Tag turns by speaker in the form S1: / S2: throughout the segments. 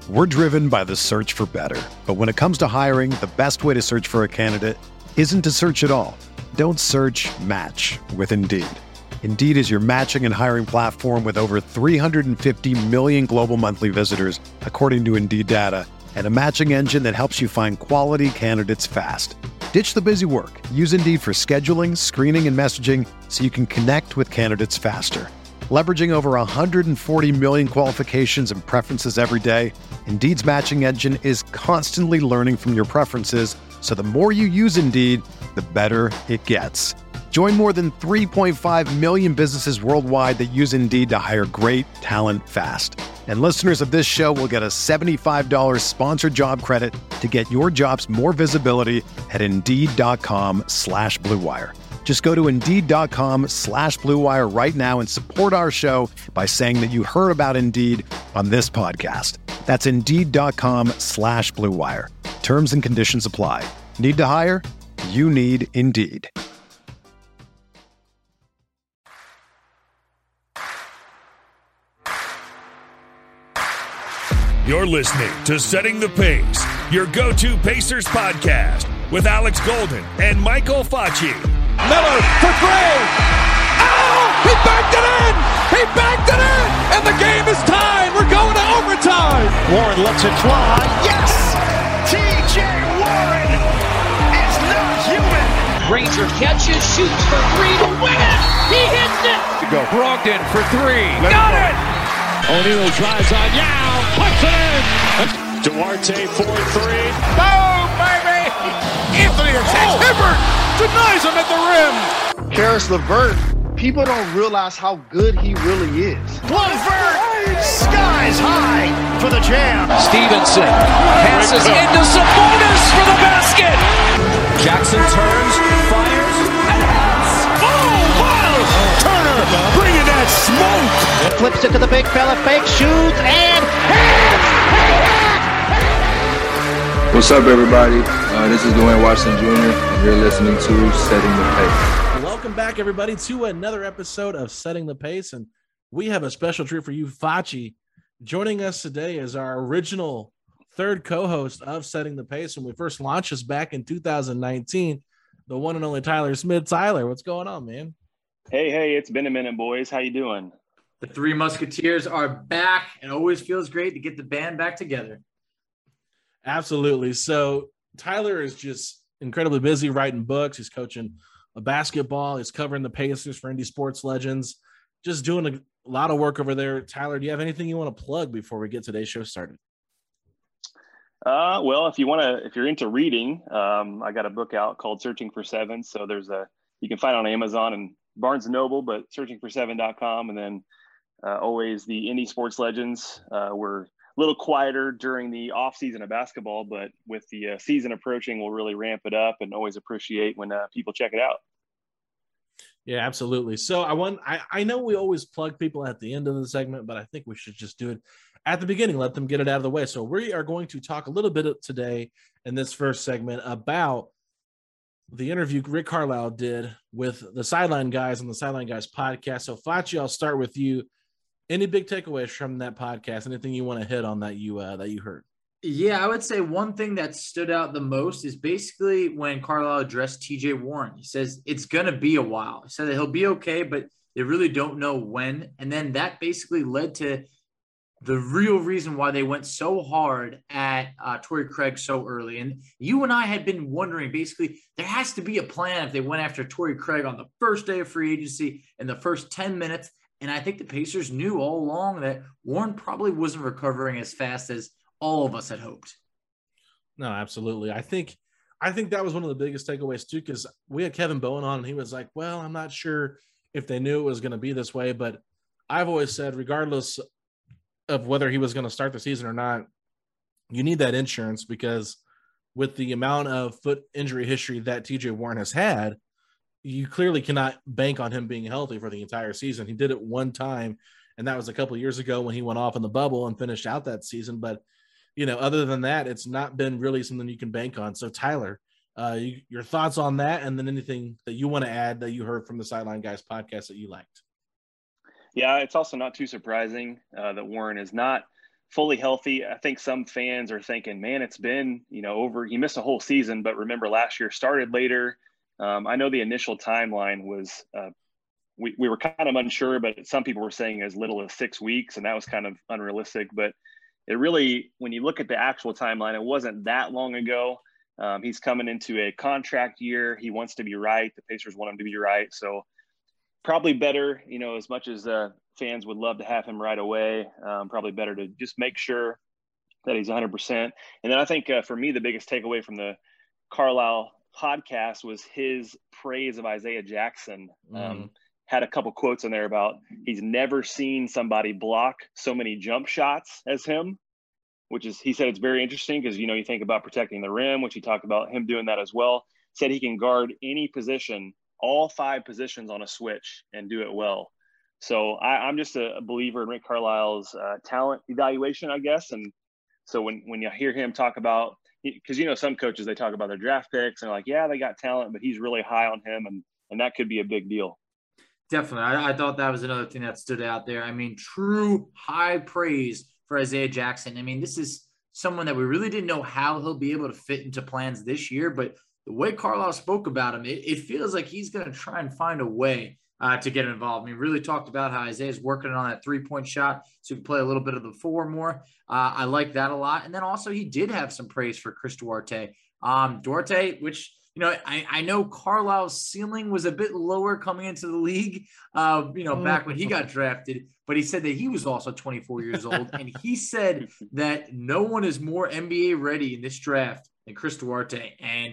S1: We're driven by the search for better. But when it comes to hiring, the best way to search for a candidate isn't to search at all. Don't search, match with Indeed. Indeed is your matching and hiring platform with over 350 million global monthly visitors, according to Indeed data, and a matching engine that helps you find quality candidates fast. Ditch the busy work. Use Indeed for scheduling, screening, and messaging so you can connect with candidates faster. Leveraging over 140 million qualifications and preferences every day, Indeed's matching engine is constantly learning from your preferences, so the more you use Indeed, the better it gets. Join more than 3.5 million businesses worldwide that use Indeed to hire great talent fast. And listeners of this show will get a $75 sponsored job credit to get your jobs more visibility at Indeed.com/Blue Wire. Just go to Indeed.com/Blue Wire right now and support our show by saying that you heard about Indeed on this podcast. That's Indeed.com/Blue Wire. Terms and conditions apply. Need to hire? You need Indeed.
S2: You're listening to Setting the Pace, your go-to Pacers podcast with Alex Golden and Michael Facci.
S3: Miller for three. Oh, he backed it in. He backed it in. And the game is tied. We're going to overtime.
S4: Warren lets it fly. Yes. T.J. Warren is not human.
S5: Granger catches, shoots for three to win it. He hits it.
S3: Go. Brogdon for three.
S5: Got it.
S3: O'Neal drives on Yao. Puts it in.
S6: Duarte 4-3.
S3: Boom, baby. Anthony attacks. Hibbert denies him at the rim.
S7: Karis LeVert, people don't realize how good he really is.
S4: LeVert, skies high for the jam.
S5: Stevenson passes into Sabonis for the basket.
S3: Jackson turns, fires, and hits.
S4: Oh, wow! Turner bringing that smoke.
S8: Flips it to the big fella, fake shoots, and hits!
S9: What's up, everybody? This is Dwayne Washington Jr., and you're listening to Setting the Pace.
S10: Welcome back, everybody, to another episode of Setting the Pace, and we have a special treat for you, Facci. Joining us today is our original third co-host of Setting the Pace when we first launched this back in 2019, the one and only Tyler Smith. Tyler, what's going on, man?
S11: Hey, it's been a minute, boys. How you doing?
S12: The Three Musketeers are back. It always feels great to get the band back together.
S10: Absolutely. So Tyler is just incredibly busy writing books. He's coaching a basketball. He's covering the Pacers for Indie Sports Legends. Just doing a lot of work over there. Tyler, do you have anything you want to plug before we get today's show started?
S11: Well, if you're into reading, I got a book out called Searching for Seven. So you can find it on Amazon and Barnes & Noble, but searchingfor7.com. And then always the Indie Sports Legends. We're a little quieter during the off season of basketball, but with the season approaching, we'll really ramp it up, and always appreciate when people check it out.
S10: Yeah, absolutely. So I know we always plug people at the end of the segment, but I think we should just do it at the beginning, let them get it out of the way. So we are going to talk a little bit today in this first segment about the interview Rick Carlisle did with the Sideline Guys on the Sideline Guys podcast. So Facci, I'll start with you. Any big takeaways from that podcast? Anything you want to hit on that you heard?
S12: Yeah, I would say one thing that stood out the most is basically when Carlisle addressed T.J. Warren. He says it's going to be a while. He said that he'll be okay, but they really don't know when. And then that basically led to the real reason why they went so hard at Torrey Craig so early. And you and I had been wondering, basically, there has to be a plan if they went after Torrey Craig on the first day of free agency in the first 10 minutes. And I think the Pacers knew all along that Warren probably wasn't recovering as fast as all of us had hoped.
S10: No, absolutely. I think that was one of the biggest takeaways too, because we had Kevin Bowen on and he was like, well, I'm not sure if they knew it was going to be this way, but I've always said, regardless of whether he was going to start the season or not, you need that insurance, because with the amount of foot injury history that TJ Warren has had, you clearly cannot bank on him being healthy for the entire season. He did it one time, and that was a couple of years ago when he went off in the bubble and finished out that season. But, other than that, it's not been really something you can bank on. So, Tyler, your thoughts on that, and then anything that you want to add that you heard from the Sideline Guys podcast that you liked.
S11: Yeah, it's also not too surprising that Warren is not fully healthy. I think some fans are thinking, man, it's been, he missed a whole season, but remember last year started later. I know the initial timeline was, we were kind of unsure, but some people were saying as little as 6 weeks, and that was kind of unrealistic. But it really, when you look at the actual timeline, it wasn't that long ago. He's coming into a contract year. He wants to be right. The Pacers want him to be right. So probably better, as much as fans would love to have him right away, probably better to just make sure that he's 100%. And then I think for me, the biggest takeaway from the Carlisle podcast was his praise of Isaiah Jackson. Had a couple quotes in there about he's never seen somebody block so many jump shots as him, which is, he said it's very interesting because, you think about protecting the rim, which he talked about him doing that as well. Said he can guard any position, all 5 positions on a switch and do it well. So I'm just a believer in Rick Carlisle's talent evaluation, I guess. And so when you hear him talk about, because, some coaches, they talk about their draft picks and they're like, yeah, they got talent, but he's really high on him. And that could be a big deal.
S12: Definitely. I thought that was another thing that stood out there. I mean, true high praise for Isaiah Jackson. I mean, this is someone that we really didn't know how he'll be able to fit into plans this year, but the way Carlisle spoke about him, it feels like he's going to try and find a way to get involved. I mean, really talked about how Isaiah's working on that 3-point shot so he can play a little bit of the 4 more. I like that a lot. And then also he did have some praise for Chris Duarte. Duarte, which, I know Carlisle's ceiling was a bit lower coming into the league, back when he got drafted, but he said that he was also 24 years old. And he said that no one is more NBA ready in this draft than Chris Duarte. And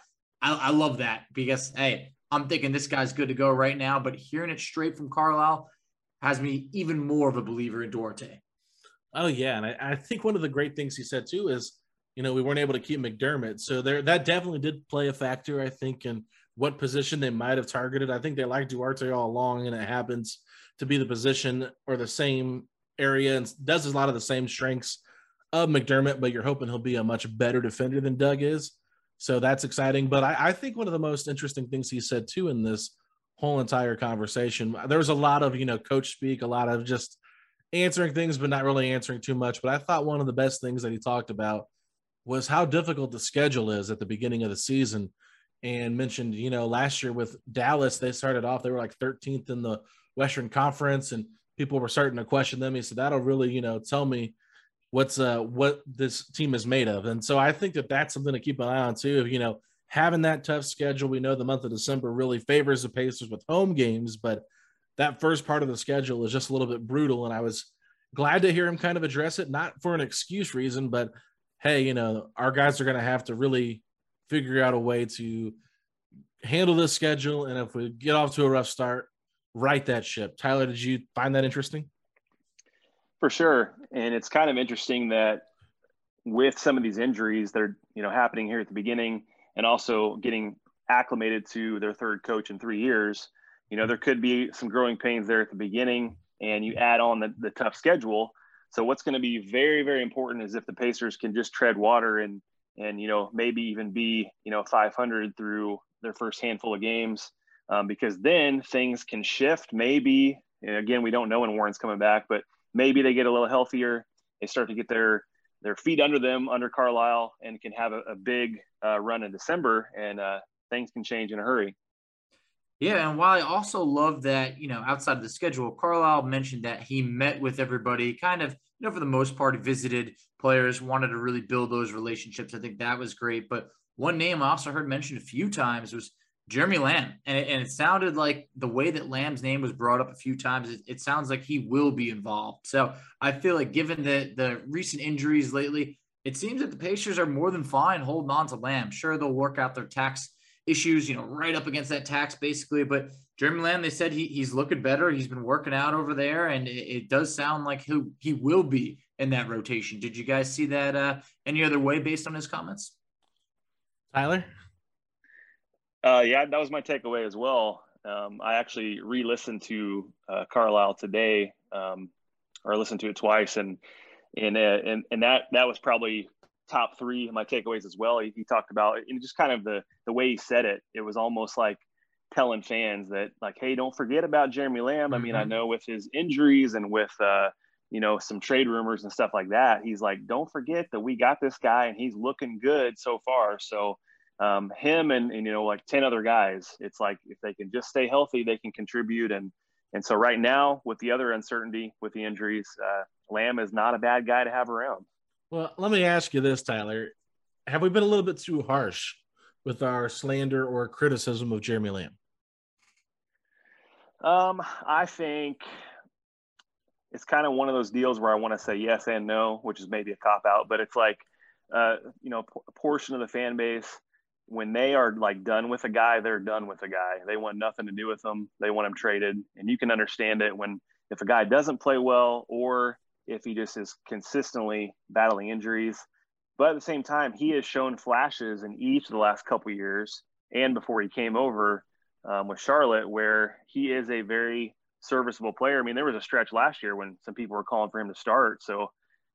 S12: I love that because, hey, I'm thinking this guy's good to go right now, but hearing it straight from Carlisle has me even more of a believer in Duarte.
S10: Oh, yeah. And I think one of the great things he said, too, is, we weren't able to keep McDermott. So that definitely did play a factor, I think, in what position they might have targeted. I think they liked Duarte all along, and it happens to be the position or the same area and does a lot of the same strengths of McDermott, but you're hoping he'll be a much better defender than Doug is. So that's exciting. But I think one of the most interesting things he said, too, in this whole entire conversation, there was a lot of, coach speak, a lot of just answering things, but not really answering too much. But I thought one of the best things that he talked about was how difficult the schedule is at the beginning of the season, and mentioned, last year with Dallas, they started off, they were like 13th in the Western Conference, and people were starting to question them. He said, that'll really, tell me what this team is made of. And so I think that that's something to keep an eye on too. Having that tough schedule, we know the month of December really favors the Pacers with home games, but that first part of the schedule is just a little bit brutal. And I was glad to hear him kind of address it, not for an excuse reason, but hey, our guys are going to have to really figure out a way to handle this schedule. And if we get off to a rough start, right that ship. Tyler, did you find that interesting?
S11: For sure. And it's kind of interesting that with some of these injuries that are, happening here at the beginning and also getting acclimated to their third coach in 3 years, there could be some growing pains there at the beginning, and you add on the tough schedule. So what's going to be very, very important is if the Pacers can just tread water and maybe even be, 500 through their first handful of games, because then things can shift. Maybe, and again, we don't know when Warren's coming back, but maybe they get a little healthier. They start to get their feet under them under Carlisle and can have a big run in December, and things can change in a hurry.
S12: Yeah, and while I also love that, outside of the schedule, Carlisle mentioned that he met with everybody, kind of, for the most part, visited players, wanted to really build those relationships. I think that was great. But one name I also heard mentioned a few times was Jeremy Lamb. And it sounded like the way that Lamb's name was brought up a few times, it sounds like he will be involved. So I feel like given the recent injuries lately, it seems that the Pacers are more than fine holding on to Lamb. Sure, they'll work out their tax issues, right up against that tax basically. But Jeremy Lamb, they said he's looking better. He's been working out over there, and it does sound like he will be in that rotation. Did you guys see that any other way based on his comments?
S10: Tyler?
S11: Yeah, that was my takeaway as well. I actually re-listened to Carlisle today, or listened to it twice, and that was probably top 3 of my takeaways as well. He talked about, and just kind of the way he said it, it was almost like telling fans that, like, hey, don't forget about Jeremy Lamb. I mean, I know with his injuries and with some trade rumors and stuff like that, he's like, don't forget that we got this guy and he's looking good so far. So him and 10 other guys, it's like, if they can just stay healthy, they can contribute. And so right now, with the other uncertainty with the injuries, Lamb is not a bad guy to have around.
S10: Well, let me ask you this, Tyler. Have we been a little bit too harsh with our slander or criticism of Jeremy Lamb?
S11: I think it's kind of one of those deals where I want to say yes and no, which is maybe a cop-out, but it's like, a portion of the fan base, when they are like done with a guy, they're done with a guy. They want nothing to do with them. They want him traded. And you can understand it if a guy doesn't play well, or if he just is consistently battling injuries. But at the same time, he has shown flashes in each of the last couple of years and before he came over with Charlotte, where he is a very serviceable player. I mean, there was a stretch last year when some people were calling for him to start. So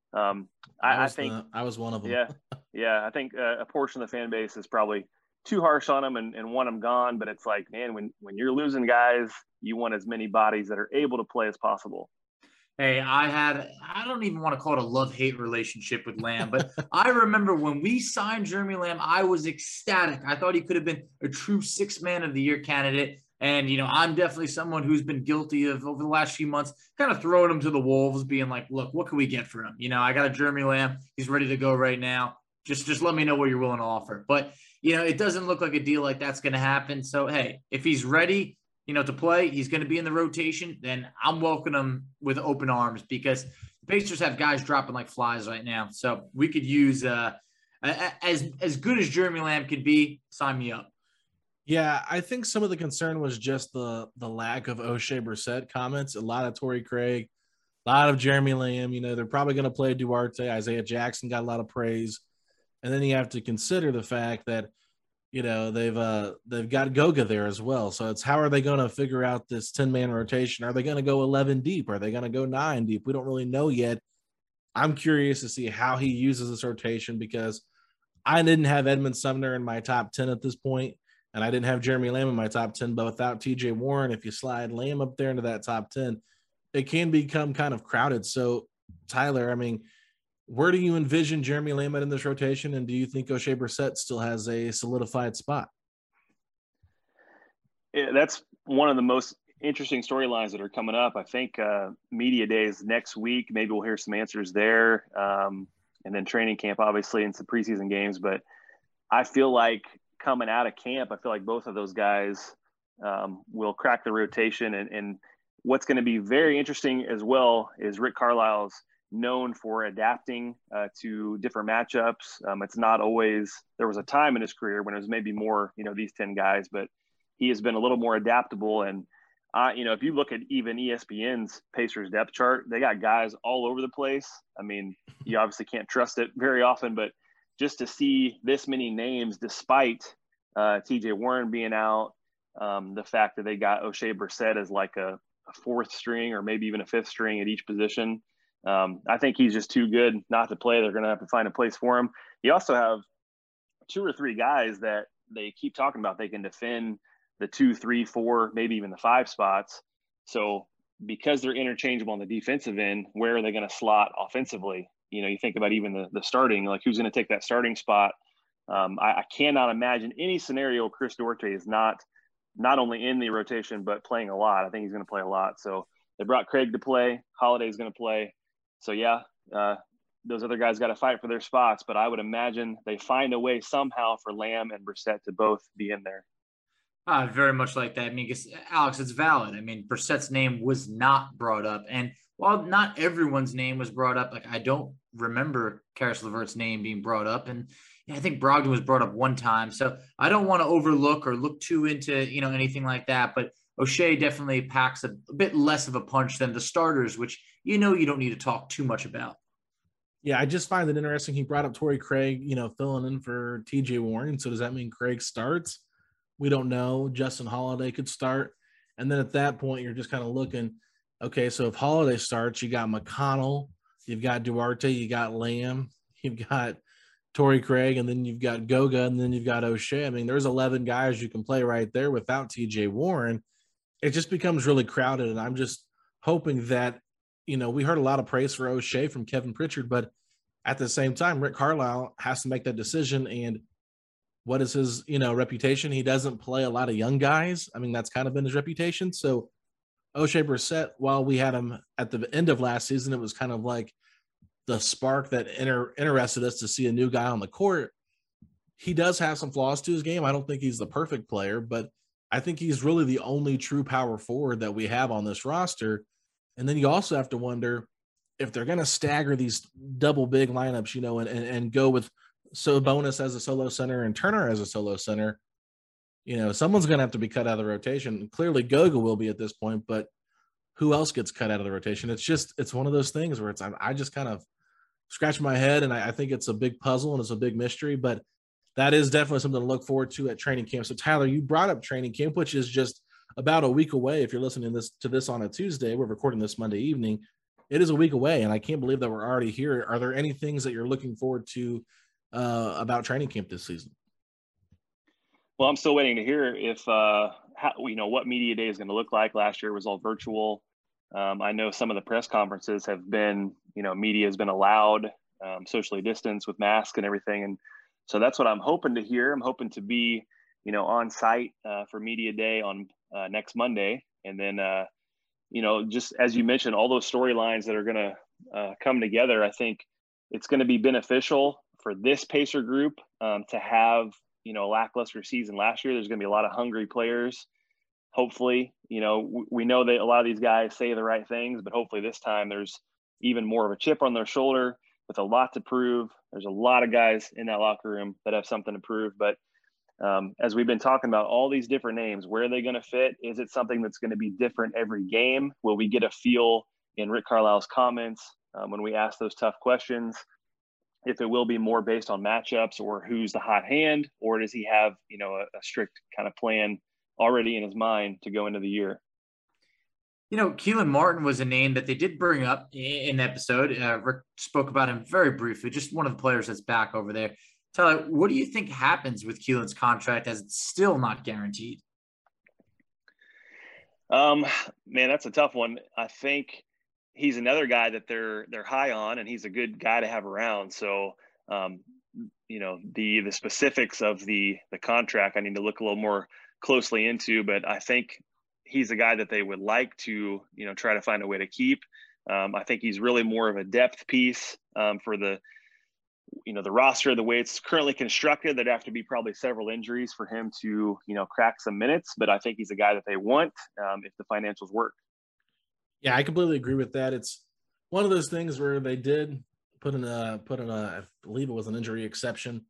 S11: I think
S10: I was one of them.
S11: Yeah. I think a portion of the fan base is probably too harsh on him and want him gone. But it's like, man, when you're losing guys, you want as many bodies that are able to play as possible.
S12: Hey, I don't even want to call it a love-hate relationship with Lamb, but I remember when we signed Jeremy Lamb, I was ecstatic. I thought he could have been a true 6th man of the year candidate. And, I'm definitely someone who's been guilty of, over the last few months, kind of throwing him to the wolves, being like, look, what can we get for him? I got a Jeremy Lamb. He's ready to go right now. Just let me know what you're willing to offer. But, it doesn't look like a deal like that's going to happen. So, hey, if he's ready, to play, he's going to be in the rotation, then I'm welcoming him with open arms, because the Pacers have guys dropping like flies right now. So we could use as good as Jeremy Lamb could be, sign me up.
S10: Yeah, I think some of the concern was just the lack of Oshae Brissett comments. A lot of Torrey Craig, a lot of Jeremy Lamb. They're probably going to play Duarte. Isaiah Jackson got a lot of praise. And then you have to consider the fact that, they've got Goga there as well. So it's, how are they going to figure out this 10-man rotation? Are they going to go 11 deep? Are they going to go 9 deep? We don't really know yet. I'm curious to see how he uses this rotation, because I didn't have Edmund Sumner in my top 10 at this point, and I didn't have Jeremy Lamb in my top 10. But without TJ Warren, if you slide Lamb up there into that top 10, it can become kind of crowded. So, Tyler, where do you envision Jeremy Lamb in this rotation, and do you think Oshae Brissett still has a solidified spot?
S11: Yeah, that's one of the most interesting storylines that are coming up. I think media days next week, maybe we'll hear some answers there, and then training camp, obviously, and some preseason games. But I feel like coming out of camp, I feel like both of those guys will crack the rotation. And what's going to be very interesting as well is Rick Carlisle's known for adapting to different matchups. It's not always, there was a time in his career when it was maybe more, these 10 guys, but he has been a little more adaptable. And, if you look at even ESPN's Pacers depth chart, they got guys all over the place. You obviously can't trust it very often, but just to see this many names, despite TJ Warren being out, the fact that they got Oshae Brissett as like a 4th string or maybe even a 5th string at each position. I think he's just too good not to play. They're going to have to find a place for him. You also have 2 or 3 guys that they keep talking about. They can defend the 2, 3, 4, maybe even the 5 spots. So because they're interchangeable on the defensive end, where are they going to slot offensively? You think about even the starting, like who's going to take that starting spot. I cannot imagine any scenario Chris Duarte is not only in the rotation, but playing a lot. I think he's going to play a lot. So they brought Craig to play. Holiday's going to play. So, those other guys got to fight for their spots, but I would imagine they find a way somehow for Lamb and Brissett to both be in there.
S12: Very much like that. Alex, it's valid. Brissett's name was not brought up. And while not everyone's name was brought up, I don't remember Karis LeVert's name being brought up. And I think Brogdon was brought up one time. So I don't want to overlook or look too into, anything like that. But Oshae definitely packs a bit less of a punch than the starters, which you don't need to talk too much about.
S10: Yeah, I just find it interesting. He brought up Torrey Craig, filling in for TJ Warren. So does that mean Craig starts? We don't know. Justin Holiday could start. And then at that point, you're just kind of looking, okay, so if Holiday starts, you got McConnell, you've got Duarte, you got Lamb, you've got Torrey Craig, and then you've got Goga, and then you've got Oshae. There's 11 guys you can play right there without TJ Warren. It just becomes really crowded, and I'm just hoping that we heard a lot of praise for O'Shea from Kevin Pritchard, but at the same time, Rick Carlisle has to make that decision. And what is his, reputation? He doesn't play a lot of young guys. I mean, that's kind of been his reputation. So O'Shea Brissett, while we had him at the end of last season, it was kind of like the spark that interested us to see a new guy on the court. He does have some flaws to his game. I don't think he's the perfect player, but I think he's really the only true power forward that we have on this roster. And then you also have to wonder if they're going to stagger these double big lineups, and go with Sabonis as a solo center and Turner as a solo center. Someone's going to have to be cut out of the rotation. Clearly Goga will be at this point, but who else gets cut out of the rotation? It's one of those things where I just kind of scratch my head, and I think it's a big puzzle and it's a big mystery, but that is definitely something to look forward to at training camp. So Tyler, you brought up training camp, which is just about a week away. If you're listening to this on a Tuesday, we're recording this Monday evening. It is a week away, and I can't believe that we're already here. Are there any things that you're looking forward to about training camp this season?
S11: Well, I'm still waiting to hear if what media day is going to look like. Last year was all virtual. I know some of the press conferences have been, media has been allowed socially distanced with masks and everything. And so that's what I'm hoping to hear. I'm hoping to be, on site for media day on next Monday. And then, just as you mentioned, all those storylines that are going to come together, I think it's going to be beneficial for this Pacer group to have, a lackluster season last year. There's going to be a lot of hungry players. Hopefully, we know that a lot of these guys say the right things, but hopefully this time there's even more of a chip on their shoulder with a lot to prove. There's a lot of guys in that locker room that have something to prove. But as we've been talking about all these different names, where are they going to fit? Is it something that's going to be different every game? Will we get a feel in Rick Carlisle's comments when we ask those tough questions? If it will be more based on matchups or who's the hot hand, or does he have, a strict kind of plan already in his mind to go into the year?
S12: Keelan Martin was a name that they did bring up in the episode. Rick spoke about him very briefly, just one of the players that's back over there. Tyler, what do you think happens with Keelan's contract as it's still not guaranteed?
S11: Man, that's a tough one. I think he's another guy that they're high on, and he's a good guy to have around. So, the specifics of the contract, I need to look a little more closely into, but I think he's a guy that they would like to, try to find a way to keep. I think he's really more of a depth piece for the roster, the way it's currently constructed. There'd have to be probably several injuries for him to, crack some minutes, but I think he's a guy that they want if the financials work.
S10: Yeah, I completely agree with that. It's one of those things where they did put in I believe it was an injury exception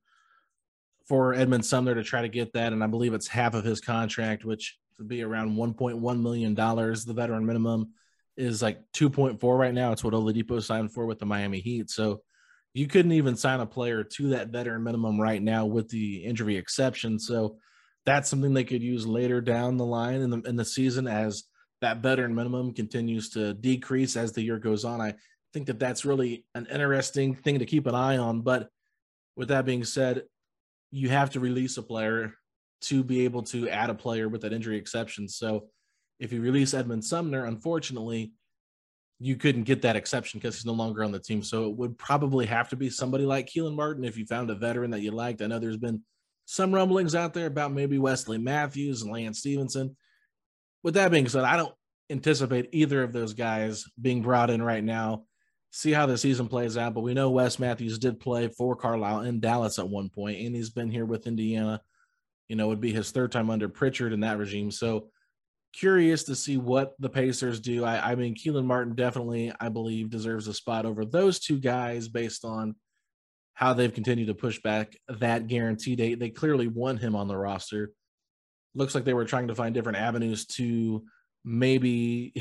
S10: for Edmund Sumner to try to get that. And I believe it's half of his contract, which would be around $1.1 million. The veteran minimum is like 2.4 right now. It's what Oladipo signed for with the Miami Heat. So you couldn't even sign a player to that veteran minimum right now with the injury exception. So that's something they could use later down the line in the season as that veteran minimum continues to decrease as the year goes on. I think that that's really an interesting thing to keep an eye on. But with that being said, you have to release a player to be able to add a player with that injury exception. So if you release Edmund Sumner, unfortunately, you couldn't get that exception because he's no longer on the team. So it would probably have to be somebody like Keelan Martin if you found a veteran that you liked. I know there's been some rumblings out there about maybe Wesley Matthews and Lance Stevenson. With that being said, I don't anticipate either of those guys being brought in right now. See how the season plays out. But we know Wes Matthews did play for Carlisle in Dallas at one point, and he's been here with Indiana. Would be his third time under Pritchard in that regime. So curious to see what the Pacers do. I mean, Keelan Martin definitely, I believe, deserves a spot over those two guys based on how they've continued to push back that guarantee date. They clearly want him on the roster. Looks like they were trying to find different avenues to maybe,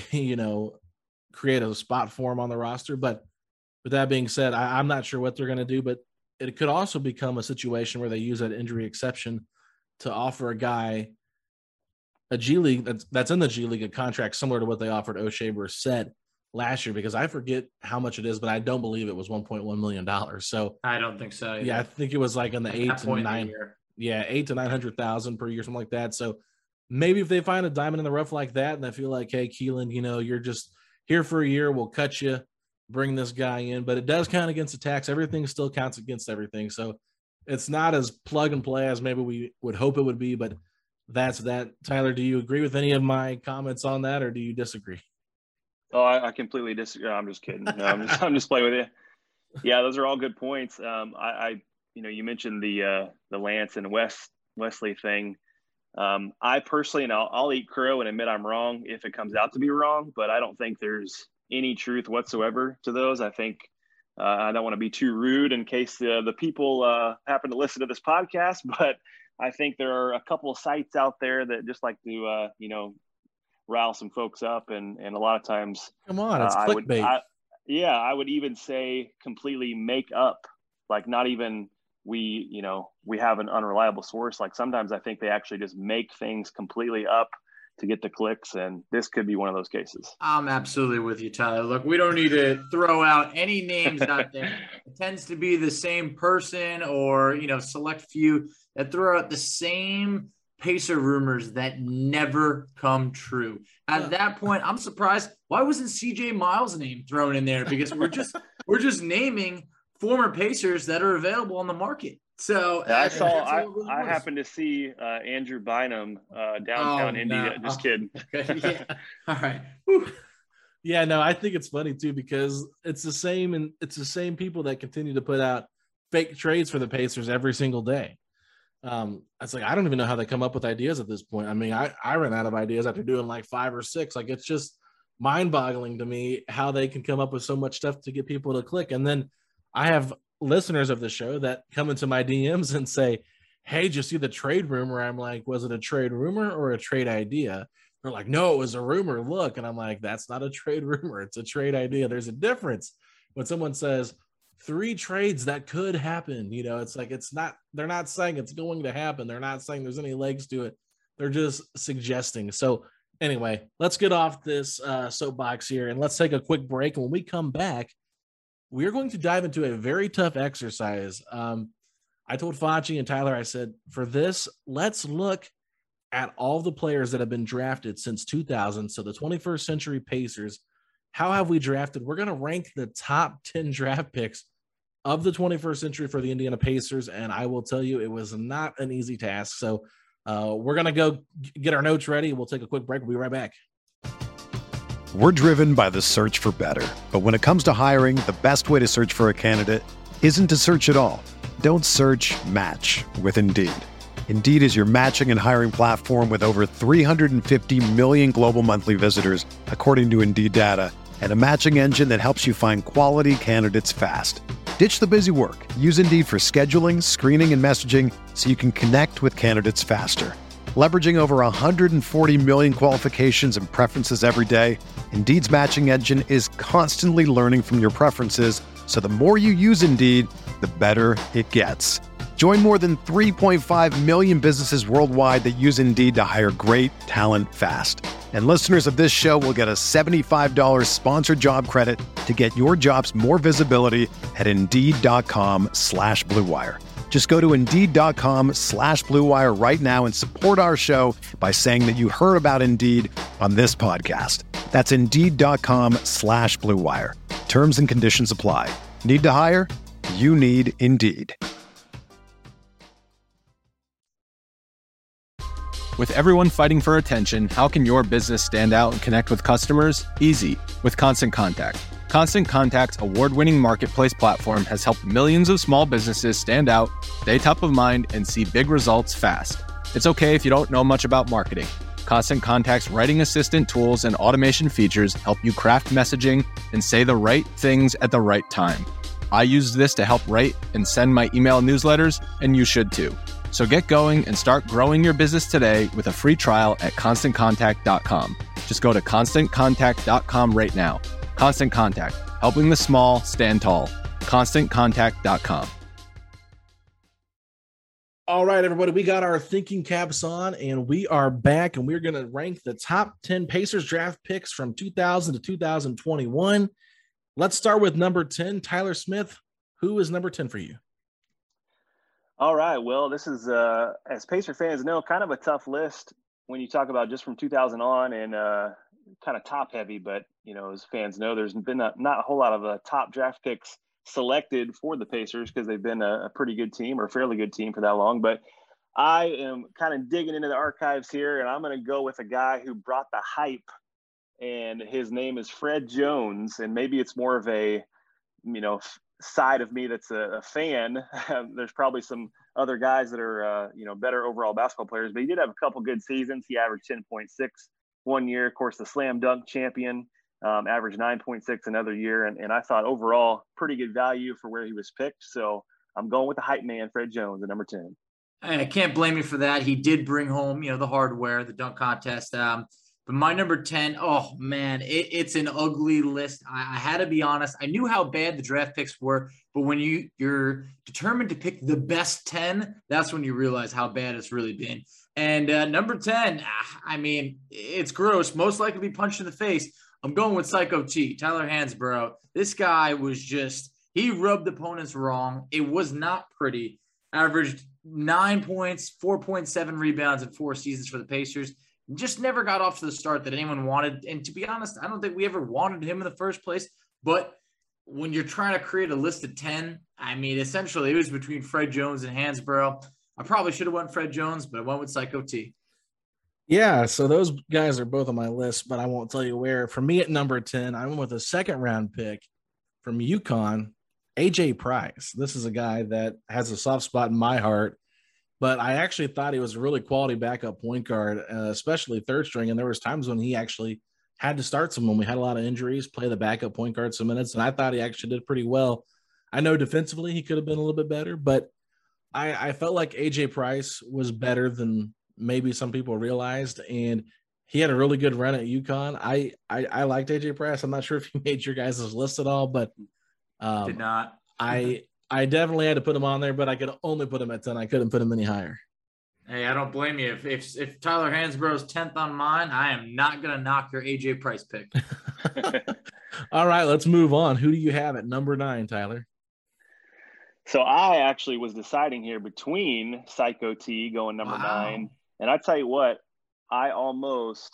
S10: create a spot for him on the roster. But with that being said, I'm not sure what they're going to do, but it could also become a situation where they use that injury exception to offer a guy a G League that's in the G League, a contract similar to what they offered O'Shea Brissett last year, because I forget how much it is, but I don't believe it was $1.1 million. So
S12: I don't think so either.
S10: Yeah, I think it was like in the 8 to 900,000 per year, something like that. So maybe if they find a diamond in the rough like that, and I feel like, hey, Keelan, here for a year, we'll cut you, bring this guy in. But it does count against the tax. Everything still counts against everything. So it's not as plug and play as maybe we would hope it would be, but that's that. Tyler, do you agree with any of my comments on that, or do you disagree?
S11: Oh, I completely disagree. I'm just kidding. No, I'm just playing with you. Yeah, those are all good points. You mentioned the Lance and Wesley thing. I personally, and I'll eat crow and admit I'm wrong if it comes out to be wrong, but I don't think there's any truth whatsoever to those. I think I don't want to be too rude in case the people happen to listen to this podcast, but I think there are a couple of sites out there that just like to, rile some folks up. And a lot of times,
S10: come on, it's clickbait.
S11: I would even say completely make up, like not even we have an unreliable source. Like sometimes I think they actually just make things completely up to get the clicks. And this could be one of those cases.
S12: I'm absolutely with you, Tyler. Look, we don't need to throw out any names out there. It tends to be the same person or, select few that throw out the same Pacer rumors that never come true. At that point, I'm surprised. Why wasn't CJ Miles' name thrown in there? Because we're just naming former Pacers that are available on the market. So
S11: I happened to see Andrew Bynum downtown Indy. Just kidding.
S12: Yeah. All right.
S10: Yeah, no, I think it's funny too because it's the same people that continue to put out fake trades for the Pacers every single day. It's like I don't even know how they come up with ideas at this point. I mean, I ran out of ideas after doing like 5 or 6. Like it's just mind-boggling to me how they can come up with so much stuff to get people to click. And then I have listeners of the show that come into my DMs and say, "Hey, did you see the trade rumor?" I'm like, "Was it a trade rumor or a trade idea?" They're like, "No, it was a rumor. Look." And I'm like, "That's not a trade rumor. It's a trade idea." There's a difference when someone says 3 trades that could happen. It's like they're not saying it's going to happen. They're not saying there's any legs to it. They're just suggesting. So anyway, let's get off this soapbox here and let's take a quick break. And when we come back, we're going to dive into a very tough exercise. I told Facci and Tyler, I said, for this, let's look at all the players that have been drafted since 2000. So the 21st Century Pacers, how have we drafted? We're going to rank the top 10 draft picks of the 21st century for the Indiana Pacers. And I will tell you, it was not an easy task. So we're going to go get our notes ready. We'll take a quick break. We'll be right back.
S1: We're driven by the search for better. But when it comes to hiring, the best way to search for a candidate isn't to search at all. Don't search, match with Indeed. Indeed is your matching and hiring platform with over 350 million global monthly visitors, according to Indeed data, and a matching engine that helps you find quality candidates fast. Ditch the busy work. Use Indeed for scheduling, screening, and messaging so you can connect with candidates faster. Leveraging over 140 million qualifications and preferences every day, Indeed's matching engine is constantly learning from your preferences, so the more you use Indeed, the better it gets. Join more than 3.5 million businesses worldwide that use Indeed to hire great talent fast. And listeners of this show will get a $75 sponsored job credit to get your jobs more visibility at Indeed.com/Blue Wire. Just go to Indeed.com/Blue Wire right now and support our show by saying that you heard about Indeed on this podcast. That's Indeed.com/Blue Wire. Terms and conditions apply. Need to hire? You need Indeed.
S13: With everyone fighting for attention, how can your business stand out and connect with customers? Easy, with Constant Contact. Constant Contact's award-winning marketplace platform has helped millions of small businesses stand out, stay top of mind, and see big results fast. It's okay if you don't know much about marketing. Constant Contact's writing assistant tools and automation features help you craft messaging and say the right things at the right time. I use this to help write and send my email newsletters, and you should too. So get going and start growing your business today with a free trial at ConstantContact.com. Just go to ConstantContact.com right now. Constant Contact, helping the small stand tall. ConstantContact.com.
S10: All right, everybody, we got our thinking caps on, and we are back, and we're going to rank the top 10 Pacers draft picks from 2000 to 2021. Let's start with number 10, Tyler Smith. Who is number 10 for you?
S11: All right. Well, this is, as Pacer fans know, kind of a tough list when you talk about just from 2000 on. And kind of top heavy, but as fans know, there's been not a whole lot of top draft picks selected for the Pacers because they've been a pretty good team or a fairly good team for that long. But I am kind of digging into the archives here, and I'm going to go with a guy who brought the hype, and his name is Fred Jones. And maybe it's more of a, side of me that's a fan. There's probably some other guys that are, better overall basketball players, but he did have a couple good seasons. He averaged 10.6 one year, of course, the slam dunk champion, averaged 9.6 another year. And I thought overall pretty good value for where he was picked. So I'm going with the hype man, Fred Jones, at number 10.
S12: I can't blame you for that. He did bring home, the hardware, the dunk contest. But my number 10, oh, man, it's an ugly list. I had to be honest. I knew how bad the draft picks were, but when you're determined to pick the best 10, that's when you realize how bad it's really been. And number 10, I mean, it's gross. Most likely be punched in the face. I'm going with Psycho T, Tyler Hansbrough. This guy was he rubbed opponents wrong. It was not pretty. Averaged 9 points, 4.7 rebounds in 4 seasons for the Pacers. Just never got off to the start that anyone wanted. And to be honest, I don't think we ever wanted him in the first place. But when you're trying to create a list of 10, I mean, essentially it was between Fred Jones and Hansbrough. I probably should have went Fred Jones, but I went with Psycho T.
S10: Yeah, so those guys are both on my list, but I won't tell you where. For me at number 10, I went with a second-round pick from UConn, AJ Price. This is a guy that has a soft spot in my heart. But I actually thought he was a really quality backup point guard, especially third string. And there was times when he actually had to start some when we had a lot of injuries, play the backup point guard some minutes. And I thought he actually did pretty well. I know defensively he could have been a little bit better, but I felt like AJ Price was better than maybe some people realized. And he had a really good run at UConn. I liked AJ Price. I'm not sure if he made your guys' list at all, but
S12: did not.
S10: I definitely had to put him on there, but I could only put him at 10. I couldn't put him any higher.
S12: Hey, I don't blame you. If Tyler Hansbrough's 10th on mine, I am not going to knock your AJ Price pick.
S10: All right, let's move on. Who do you have at number 9, Tyler?
S11: So I actually was deciding here between Psycho T going number 9. And I tell you what, I almost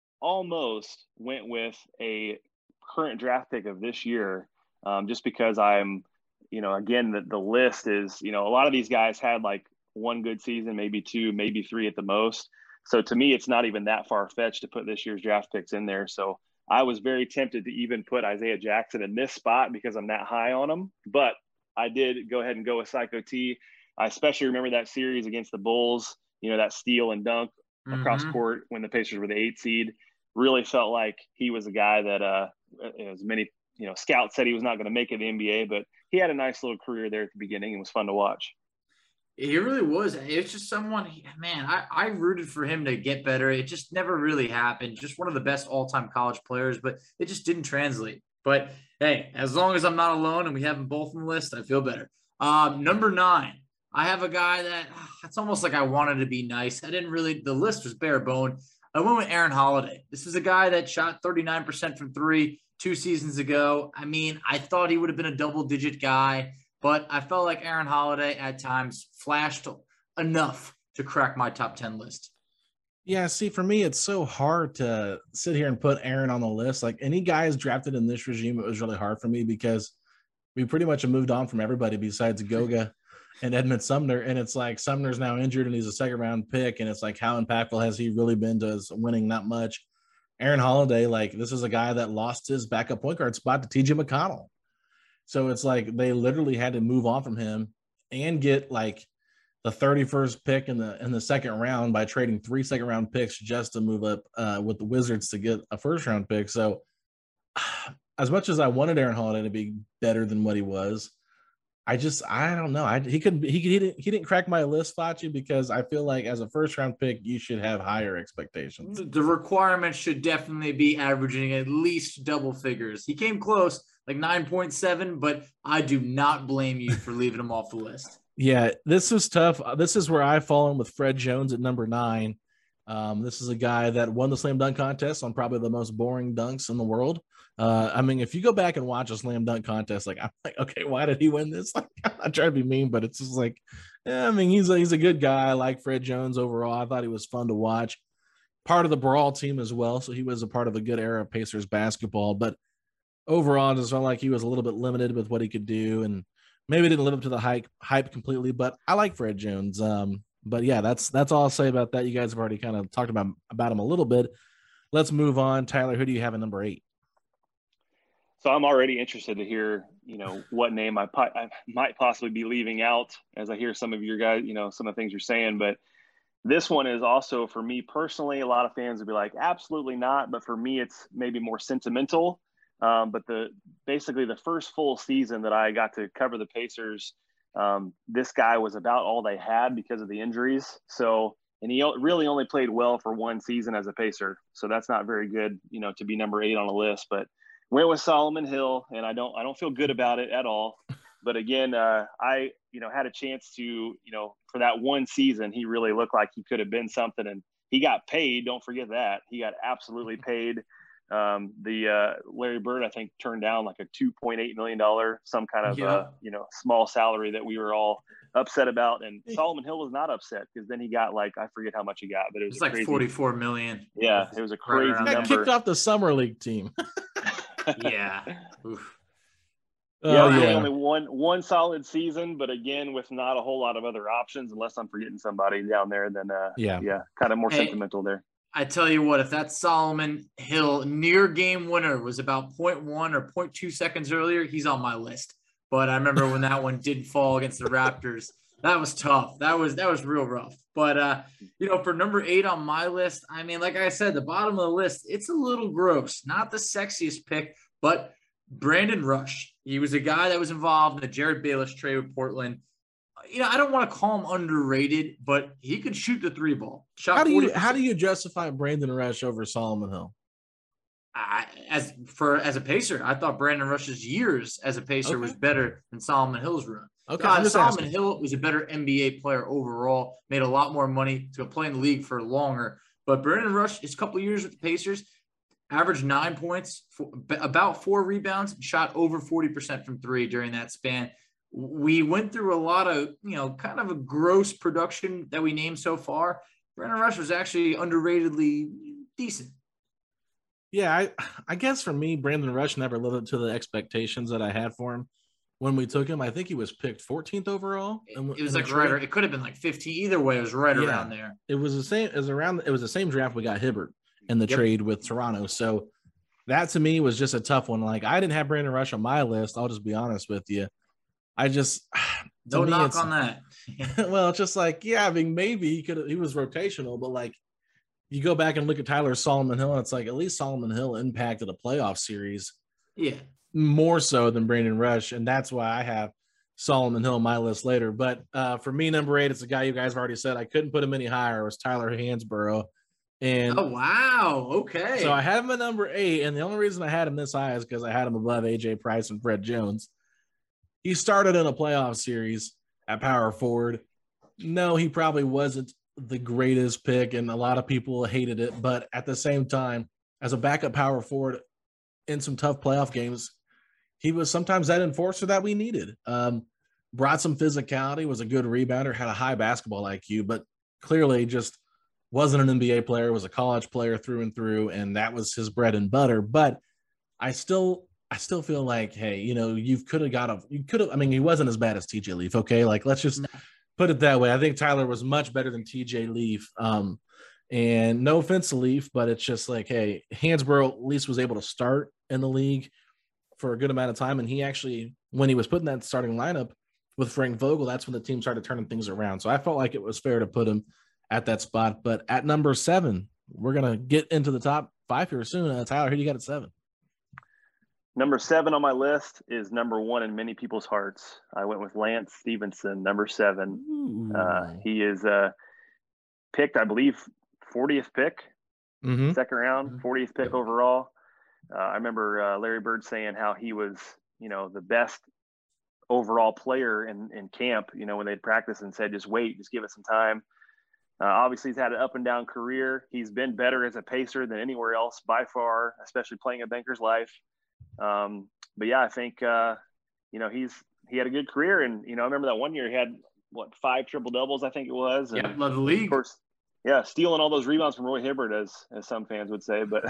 S11: went with a current draft pick of this year just because I'm, again, the list is, a lot of these guys had like one good season, maybe 2, maybe 3 at the most. So to me, it's not even that far-fetched to put this year's draft picks in there. So I was very tempted to even put Isaiah Jackson in this spot because I'm that high on him. But I did go ahead and go with Psycho T. I especially remember that series against the Bulls, that steal and dunk across court when the Pacers were the 8 seed. Really felt like he was a guy that as many scouts said he was not going to make it in the NBA, but he had a nice little career there at the beginning and was fun to watch.
S12: He really was. It's just someone, man, I rooted for him to get better. It just never really happened. Just one of the best all-time college players, but it just didn't translate. But, hey, as long as I'm not alone and we have them both on the list, I feel better. Number 9, I have a guy that it's almost like I wanted to be nice. The list was bare bone. I went with Aaron Holiday. This is a guy that shot 39% from 3 2 seasons ago. I mean, I thought he would have been a double-digit guy, but I felt like Aaron Holiday at times flashed enough to crack my top 10 list.
S10: Yeah, see, for me, it's so hard to sit here and put Aaron on the list. Like any guys drafted in this regime, it was really hard for me because we pretty much have moved on from everybody besides Goga and Edmund Sumner. And it's like Sumner's now injured and he's a second-round pick. And it's like, how impactful has he really been to his winning? Not much. Aaron Holiday, like this is a guy that lost his backup point guard spot to TJ McConnell. So it's like they literally had to move on from him and get like the 31st pick in the second round by trading 3 second-round picks just to move up with the Wizards to get a first-round pick. So as much as I wanted Aaron Holiday to be better than what he was, I don't know. He didn't crack my list, Facci, because I feel like as a first-round pick, you should have higher expectations.
S12: The requirement should definitely be averaging at least double figures. He came close, like 9.7, but I do not blame you for leaving him off the list.
S10: Yeah, this is tough. This is where I've fallen with Fred Jones at number 9. This is a guy that won the slam dunk contest on probably the most boring dunks in the world. I mean, if you go back and watch a slam dunk contest, like I'm like, okay, why did he win this? Like, I'm not trying to be mean, but it's just like, yeah, I mean, he's a good guy. I like Fred Jones overall. I thought he was fun to watch. part of the Brawl team as well. So he was a part of a good era of Pacers basketball. But overall, I just felt like he was a little bit limited with what he could do, and maybe didn't live up to the hype completely. But I like Fred Jones. But yeah, that's all I'll say about that. You guys have already kind of talked about him a little bit. Let's move on. Tyler, who do you have at number 8?
S11: So I'm already interested to hear, what name I might possibly be leaving out as I hear some of your guys, some of the things you're saying. But this one is also, for me personally, a lot of fans would be like, absolutely not. But for me, it's maybe more sentimental. But basically the first full season that I got to cover the Pacers, this guy was about all they had because of the injuries. So, and he really only played well for one season as a Pacer. So that's not very good, to be number 8 on a list. But went with Solomon Hill, and I don't feel good about it at all. But again, I had a chance to, for that one season, he really looked like he could have been something, and he got paid. Don't forget that. He got absolutely paid. Larry Bird, I think, turned down like a $2.8 million, some kind of, small salary that we were all upset about. And Solomon Hill was not upset, because then he got like, I forget how much he got, but it was
S12: like
S11: crazy,
S12: $44 million.
S11: Yeah. It was a crazy number.
S10: Got kicked off the summer league team.
S12: Yeah. Oof.
S11: Only one solid season, but again, with not a whole lot of other options, unless I'm forgetting somebody down there, then kind of more sentimental there.
S12: I tell you what, if that Solomon Hill near game winner was about 0.1 or 0.2 seconds earlier, he's on my list. But I remember when that one did fall against the Raptors, that was tough. That was real rough. But, for number 8 on my list, I mean, like I said, the bottom of the list, it's a little gross. Not the sexiest pick, but Brandon Rush. He was a guy that was involved in the Jared Bayless trade with Portland. I don't want to call him underrated, but he could shoot the 3 ball.
S10: How do you justify Brandon Rush over Solomon Hill?
S12: As a Pacer, I thought Brandon Rush's years as a Pacer was better than Solomon Hill's run.
S10: Okay,
S12: Solomon Hill was a better NBA player overall, made a lot more money to play in the league for longer. But Brandon Rush, his couple of years with the Pacers, averaged 9 points, about 4 rebounds, shot over 40% from 3 during that span. We went through a lot of, kind of a gross production that we named so far. Brandon Rush was actually underratedly decent.
S10: Yeah, I guess for me, Brandon Rush never lived up to the expectations that I had for him when we took him. I think he was picked 14th overall.
S12: It was like it could have been like 15. Either way, it was around there.
S10: It was the same as around. It was the same draft we got Hibbert in the trade with Toronto. So that to me was just a tough one. Like, I didn't have Brandon Rush on my list. I'll just be honest with you. I just
S12: don't knock on that.
S10: Well, it's just like, I mean, maybe he was rotational, but like, you go back and look at Tyler Solomon Hill, and it's like, at least Solomon Hill impacted a playoff series.
S12: Yeah.
S10: More so than Brandon Rush. And that's why I have Solomon Hill on my list later. But for me, number 8, it's a guy you guys have already said. I couldn't put him any higher. It was Tyler Hansborough. And
S12: oh, wow. Okay.
S10: So I had him at number 8. And the only reason I had him this high is because I had him above AJ Price and Fred Jones. He started in a playoff series at power forward. No, he probably wasn't the greatest pick, and a lot of people hated it. But at the same time, as a backup power forward in some tough playoff games, he was sometimes that enforcer that we needed. Brought some physicality, was a good rebounder, had a high basketball IQ, but clearly just wasn't an NBA player, was a college player through and through, and that was his bread and butter. But I still feel like, hey, you could have, I mean, he wasn't as bad as TJ Leaf. Okay. Like, let's just put it that way. I think Tyler was much better than TJ Leaf. And no offense to Leaf, but it's just like, hey, Hansborough at least was able to start in the league for a good amount of time. And he actually, when he was put in that starting lineup with Frank Vogel, that's when the team started turning things around. So I felt like it was fair to put him at that spot. But at number 7, we're going to get into the top 5 here soon. Tyler, who do you got at 7?
S11: Number 7 on my list is number 1 in many people's hearts. I went with Lance Stevenson, number 7. He is picked, I believe, 40th pick, second round, 40th pick overall. I remember Larry Bird saying how he was, the best overall player in camp, when they'd practice, and said, just wait, just give it some time. Obviously, he's had an up and down career. He's been better as a Pacer than anywhere else by far, especially playing a Banker's life. But yeah, I think, he had a good career. And, I remember that one year he had 5 triple doubles, I think it was.
S12: Yeah, love the league.
S11: Of course, stealing all those rebounds from Roy Hibbert, as some fans would say. But,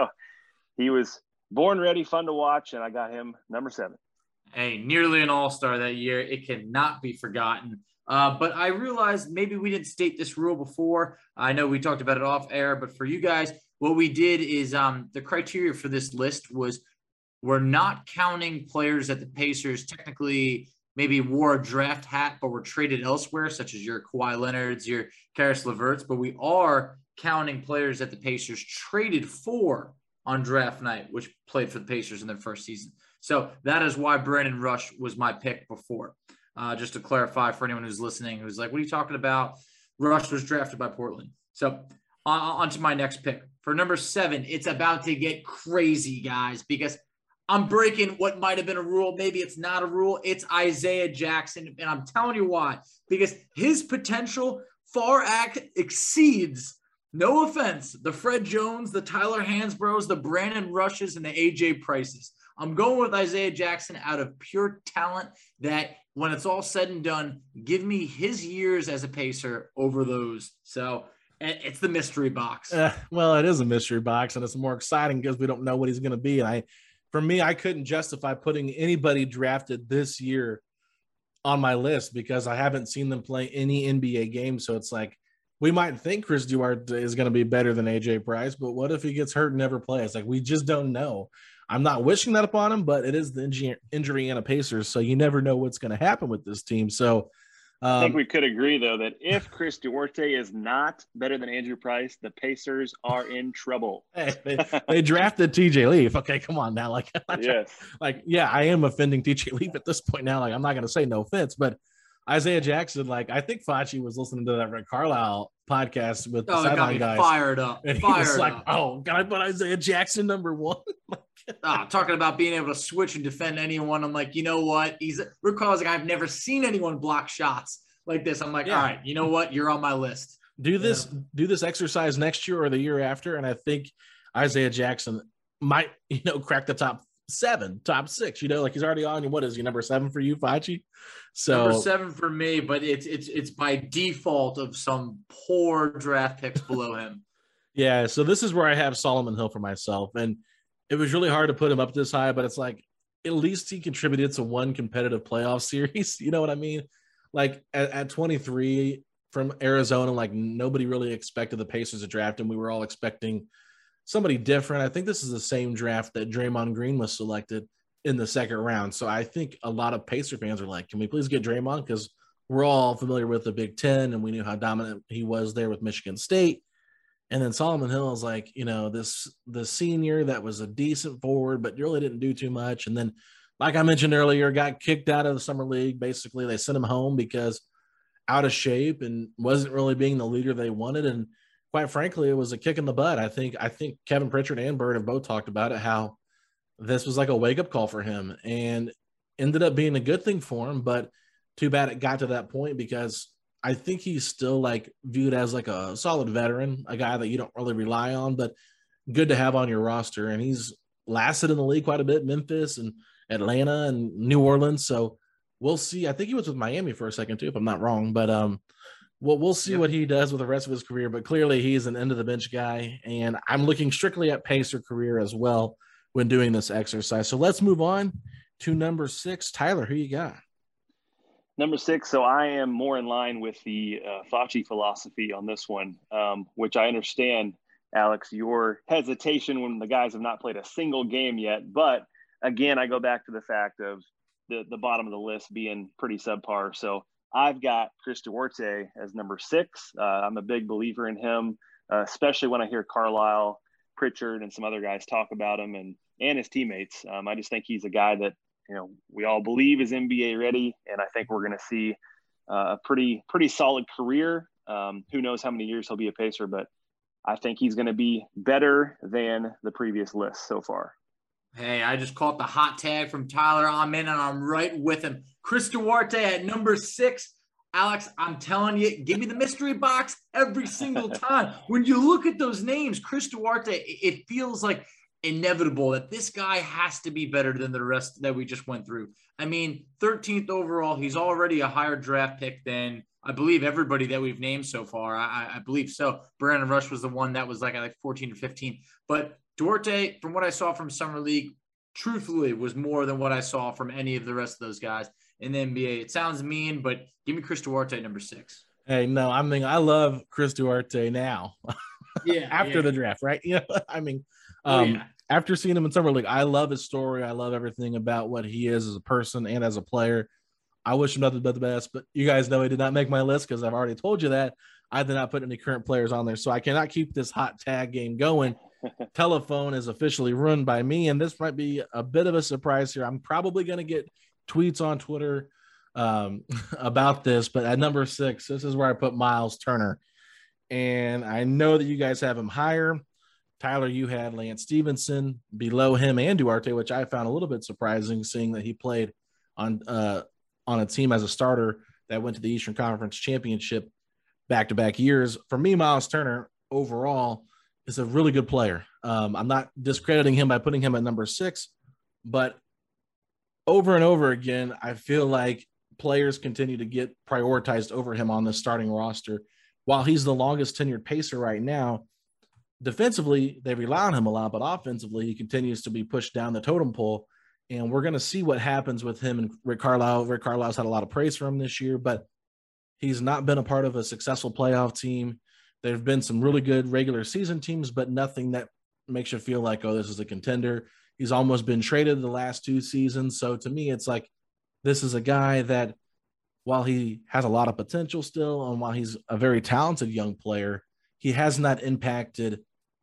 S11: he was born ready, fun to watch, and I got him number 7.
S12: Hey, nearly an all-star that year. It cannot be forgotten. But I realized maybe we didn't state this rule before. I know we talked about it off air, but for you guys, what we did is the criteria for this list was we're not counting players that the Pacers technically maybe wore a draft hat but were traded elsewhere, such as your Kawhi Leonards, your Karis LeVerts, but we are counting players that the Pacers traded for on draft night, which played for the Pacers in their first season. So that is why Brandon Rush was my pick before. Just to clarify for anyone who's listening, who's like, what are you talking about? Rush was drafted by Portland. So on to my next pick. For number 7, it's about to get crazy, guys, because I'm breaking what might have been a rule. Maybe it's not a rule. It's Isaiah Jackson. And I'm telling you why. Because his potential far exceeds, no offense, the Fred Jones, the Tyler Hansbroughs, the Brandon Rushes, and the AJ Prices. I'm going with Isaiah Jackson out of pure talent that when it's all said and done, give me his years as a Pacer over those. So it's the mystery box.
S10: Well, it is a mystery box, and it's more exciting because we don't know what he's going to be. And for me, I couldn't justify putting anybody drafted this year on my list because I haven't seen them play any NBA games. So it's like, we might think Chris Duarte is going to be better than AJ Price, but what if he gets hurt and never plays? Like, we just don't know. I'm not wishing that upon him, but it is the Indiana Pacers, so you never know what's going to happen with this team. So
S11: I think we could agree, though, that if Chris Duarte is not better than Andrew Price, the Pacers are in trouble.
S10: Hey, they drafted TJ Leaf. Okay, come on now.
S11: Yes.
S10: I am offending TJ Leaf at this point now. Like, I'm not going to say no offense, but Isaiah Jackson, I think Facci was listening to that Rick Carlisle podcast with the sideline guys.
S12: Fired up.
S10: And he was like, oh, can I put Isaiah Jackson number 1?
S12: Talking about being able to switch and defend anyone. I'm like, you know what? Rick Carlisle's like, I've never seen anyone block shots like this. I'm like, all right, you know what? You're on my list.
S10: Do this exercise next year or the year after, and I think Isaiah Jackson might, crack the top 7, top 6. He's already on. What is he, number 7 for you, Facci? So
S12: number 7 for me, but it's by default of some poor draft picks below him.
S10: Yeah, so this is where I have Solomon Hill for myself, and it was really hard to put him up this high, but it's like at least he contributed to one competitive playoff series. You know what I mean? Like at 23 from Arizona, nobody really expected the Pacers to draft him. We were all expecting somebody different. I think this is the same draft that Draymond Green was selected in the second round. So I think a lot of Pacer fans are like, can we please get Draymond? Because we're all familiar with the Big Ten and we knew how dominant he was there with Michigan State. And then Solomon Hill is like, the senior that was a decent forward, but really didn't do too much. And then, like I mentioned earlier, got kicked out of the summer league. Basically, they sent him home because out of shape and wasn't really being the leader they wanted. And quite frankly, it was a kick in the butt. I think Kevin Pritchard and Bird have both talked about it, how this was like a wake-up call for him and ended up being a good thing for him. But too bad it got to that point because I think he's still viewed as a solid veteran, a guy that you don't really rely on, but good to have on your roster. And he's lasted in the league quite a bit, Memphis and Atlanta and New Orleans. So we'll see. I think he was with Miami for a second too, if I'm not wrong, but we'll see what he does with the rest of his career, but clearly he's an end of the bench guy. And I'm looking strictly at Pacer career as well when doing this exercise. So let's move on to number 6. Tyler, who you got?
S11: Number 6, so I am more in line with the Facci philosophy on this one, which I understand, Alex, your hesitation when the guys have not played a single game yet. But again, I go back to the fact of the bottom of the list being pretty subpar. So I've got Chris Duarte as number 6. I'm a big believer in him, especially when I hear Carlisle, Pritchard, and some other guys talk about him and his teammates. I just think he's a guy that, we all believe is NBA ready, and I think we're going to see a pretty solid career. Who knows how many years he'll be a Pacer, but I think he's going to be better than the previous list so far.
S12: Hey, I just caught the hot tag from Tyler. I'm in, and I'm right with him. Chris Duarte at number 6. Alex, I'm telling you, give me the mystery box every single time. When you look at those names, Chris Duarte, it feels like inevitable that this guy has to be better than the rest that we just went through. I mean, 13th overall, he's already a higher draft pick than I believe everybody that we've named so far. I believe so. Brandon Rush was the one that was like 14 or 15. But Duarte, from what I saw from Summer League, truthfully was more than what I saw from any of the rest of those guys in the NBA. It sounds mean, but give me Chris Duarte number 6.
S10: Hey, no, I mean, I love Chris Duarte now.
S12: Yeah.
S10: After the draft, right? Yeah. I mean, after seeing him in Summer League, I love his story. I love everything about what he is as a person and as a player. I wish him nothing but the best, but you guys know he did not make my list because I've already told you that. I did not put any current players on there, so I cannot keep this hot tag game going. Telephone is officially run by me, and this might be a bit of a surprise here. I'm probably going to get tweets on Twitter about this, but at number 6, this is where I put Miles Turner. And I know that you guys have him higher. Tyler, you had Lance Stevenson below him and Duarte, which I found a little bit surprising, seeing that he played on a team as a starter that went to the Eastern Conference Championship back-to-back years. For me, Miles Turner overall is a really good player. I'm not discrediting him by putting him at number 6, but over and over again, I feel like players continue to get prioritized over him on the starting roster. While he's the longest tenured Pacer right now, defensively, they rely on him a lot, but offensively, he continues to be pushed down the totem pole. And we're going to see what happens with him and Rick Carlisle. Rick Carlisle's had a lot of praise for him this year, but he's not been a part of a successful playoff team. There have been some really good regular season teams, but nothing that makes you feel like, oh, this is a contender. He's almost been traded the last 2 seasons. So to me, it's like this is a guy that, while he has a lot of potential still, and while he's a very talented young player, he has not impacted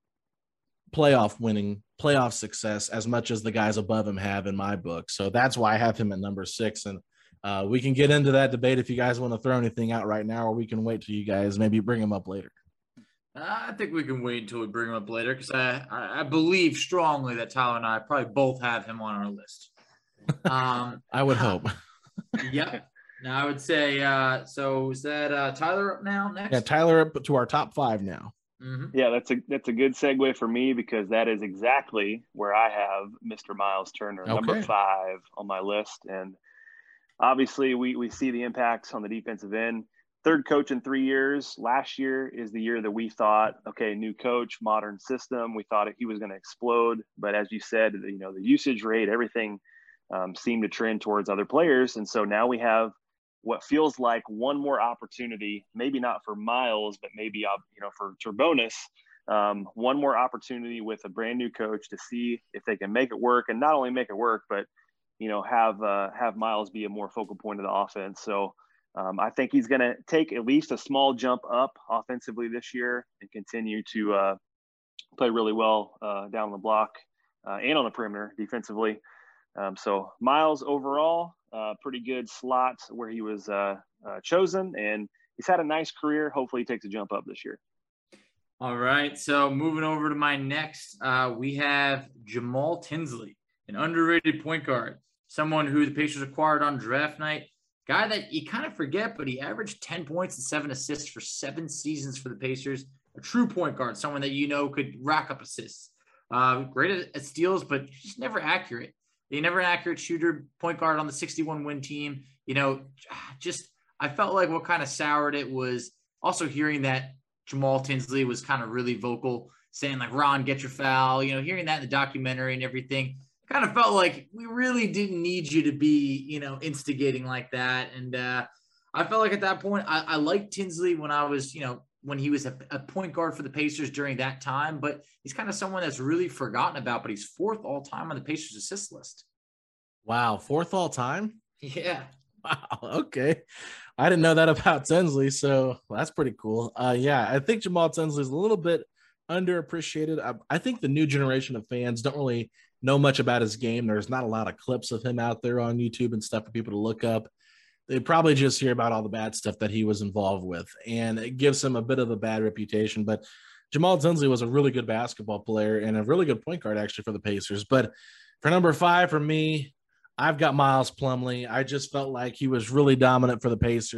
S10: playoff success as much as the guys above him have in my book. So that's why I have him at number 6. And we can get into that debate if you guys want to throw anything out right now, or we can wait till you guys maybe bring him up later.
S12: I think we can wait until we bring him up later because I believe strongly that Tyler and I probably both have him on our list.
S10: I would hope.
S12: Yep. Now I would say, so is that Tyler up now next?
S10: Yeah, Tyler up to our top 5 now.
S12: Mm-hmm.
S11: Yeah, that's a good segue for me because that is exactly where I have Mr. Miles Turner, number 5 on my list. And obviously we see the impacts on the defensive end. 3rd coach in 3 years. Last year is the year that we thought, okay, new coach, modern system. We thought he was going to explode. But as you said, the usage rate, everything seemed to trend towards other players. And so now we have what feels like one more opportunity, maybe not for Miles, but maybe, for Turbonis, one more opportunity with a brand new coach to see if they can make it work, and not only make it work, but, have Miles be a more focal point of the offense. So I think he's going to take at least a small jump up offensively this year and continue to play really well down the block and on the perimeter defensively. So Miles overall, pretty good slot where he was chosen, and he's had a nice career. Hopefully he takes a jump up this year.
S12: All right. So moving over to my next, we have Jamal Tinsley, an underrated point guard, someone who the Pacers acquired on draft night, guy that you kind of forget, but he averaged 10 points and 7 assists for 7 seasons for the Pacers, a true point guard, someone that, could rack up assists, great at steals, but just never accurate. He never an accurate shooter, point guard on the 61-win team. I felt like what kind of soured it was also hearing that Jamal Tinsley was kind of really vocal, saying like, Ron, get your foul, hearing that in the documentary and everything. I kind of felt like we really didn't need you to be, instigating like that. And I felt like at that point, I liked Tinsley when I was, when he was a point guard for the Pacers during that time, but he's kind of someone that's really forgotten about, but he's 4th all time on the Pacers assist list.
S10: Wow. 4th all time.
S12: Yeah.
S10: Wow. Okay. I didn't know that about Tinsley. So that's pretty cool. Yeah. I think Jamal Tinsley is a little bit underappreciated. I think the new generation of fans don't really know much about his game. There's not a lot of clips of him out there on YouTube and stuff for people to look up. They probably just hear about all the bad stuff that he was involved with, and it gives him a bit of a bad reputation. But Jamal Tinsley was a really good basketball player and a really good point guard actually for the Pacers. But for number 5 for me, I've got Miles Plumlee. I just felt like he was really dominant for the Pacers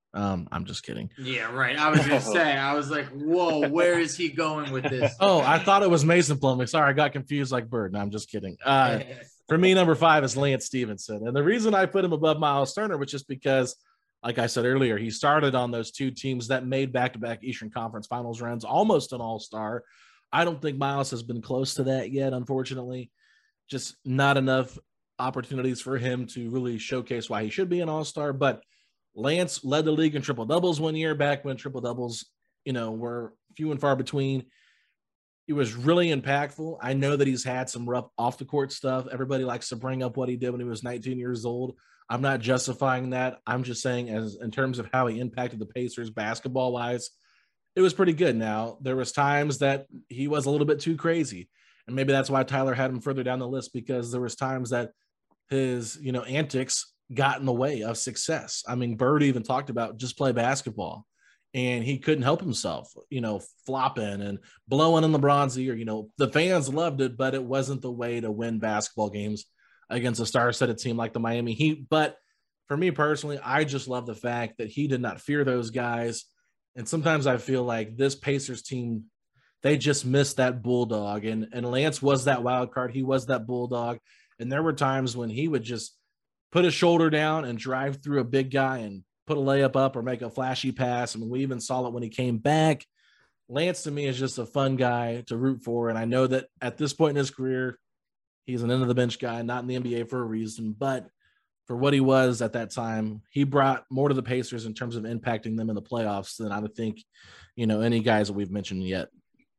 S10: I'm just kidding.
S12: Yeah, right. I was going to say, I was like, whoa, where is he going with this?
S10: Oh, I thought it was Mason Plumlee. Sorry, I got confused like Bird. No, I'm just kidding. For me, number 5 is Lance Stevenson. And the reason I put him above Miles Turner was just because, like I said earlier, he started on those 2 teams that made back-to-back Eastern Conference Finals runs, almost an all-star. I don't think Miles has been close to that yet, unfortunately. Just not enough opportunities for him to really showcase why he should be an all-star. But Lance led the league in triple doubles one year back when triple doubles, were few and far between. He was really impactful. I know that he's had some rough off the court stuff. Everybody likes to bring up what he did when he was 19 years old. I'm not justifying that. I'm just saying as in terms of how he impacted the Pacers basketball wise, it was pretty good. Now there was times that he was a little bit too crazy. And maybe that's why Tyler had him further down the list, because there was times that his, antics got in the way of success. I mean, Bird even talked about just play basketball, and he couldn't help himself, flopping and blowing in LeBron's ear. The fans loved it, but it wasn't the way to win basketball games against a star-studded team like the Miami Heat. But for me personally, I just love the fact that he did not fear those guys. And sometimes I feel like this Pacers team, they just missed that bulldog. And Lance was that wild card. He was that bulldog. And there were times when he would just put his shoulder down and drive through a big guy and put a layup up or make a flashy pass. I mean, we even saw it when he came back. Lance, to me, is just a fun guy to root for. And I know that at this point in his career, he's an end-of-the-bench guy, not in the NBA for a reason. But for what he was at that time, he brought more to the Pacers in terms of impacting them in the playoffs than I would think, any guys that we've mentioned yet.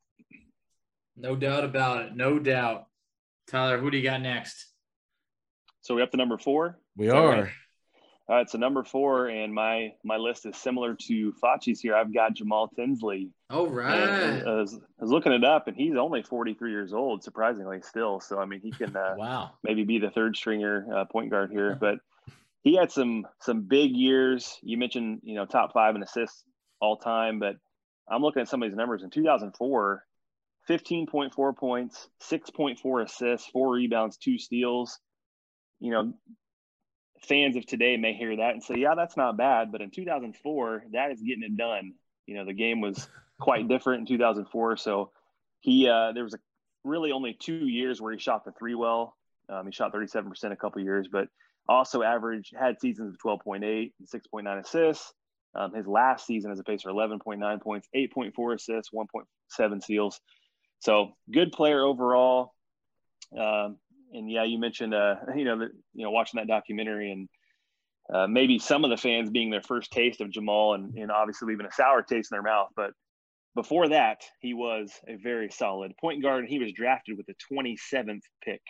S12: No doubt about it. No doubt. Tyler, who do you got next?
S11: So we up to number 4?
S10: We are.
S11: Right? All right, so number 4, and my list is similar to Facci's here. I've got Jamal Tinsley.
S12: All right.
S11: I was looking it up, and he's only 43 years old, surprisingly still. So, I mean, he can
S10: wow,
S11: maybe be the third stringer point guard here. But he had some big years. You mentioned, top 5 in assists all time, but I'm looking at some of these numbers. In 2004, 15.4 points, 6.4 assists, 4 rebounds, 2 steals. Fans of today may hear that and say, yeah, that's not bad. But in 2004, that is getting it done. The game was quite different in 2004. So there was really only 2 years where he shot the 3 well. He shot 37% a couple years, but also had seasons of 12.8 and 6.9 assists. His last season as a Pacer, 11.9 points, 8.4 assists, 1.7 steals. So good player overall. And yeah, you mentioned, watching that documentary and maybe some of the fans being their first taste of Jamal and obviously leaving a sour taste in their mouth. But before that, he was a very solid point guard. And he was drafted with the 27th pick.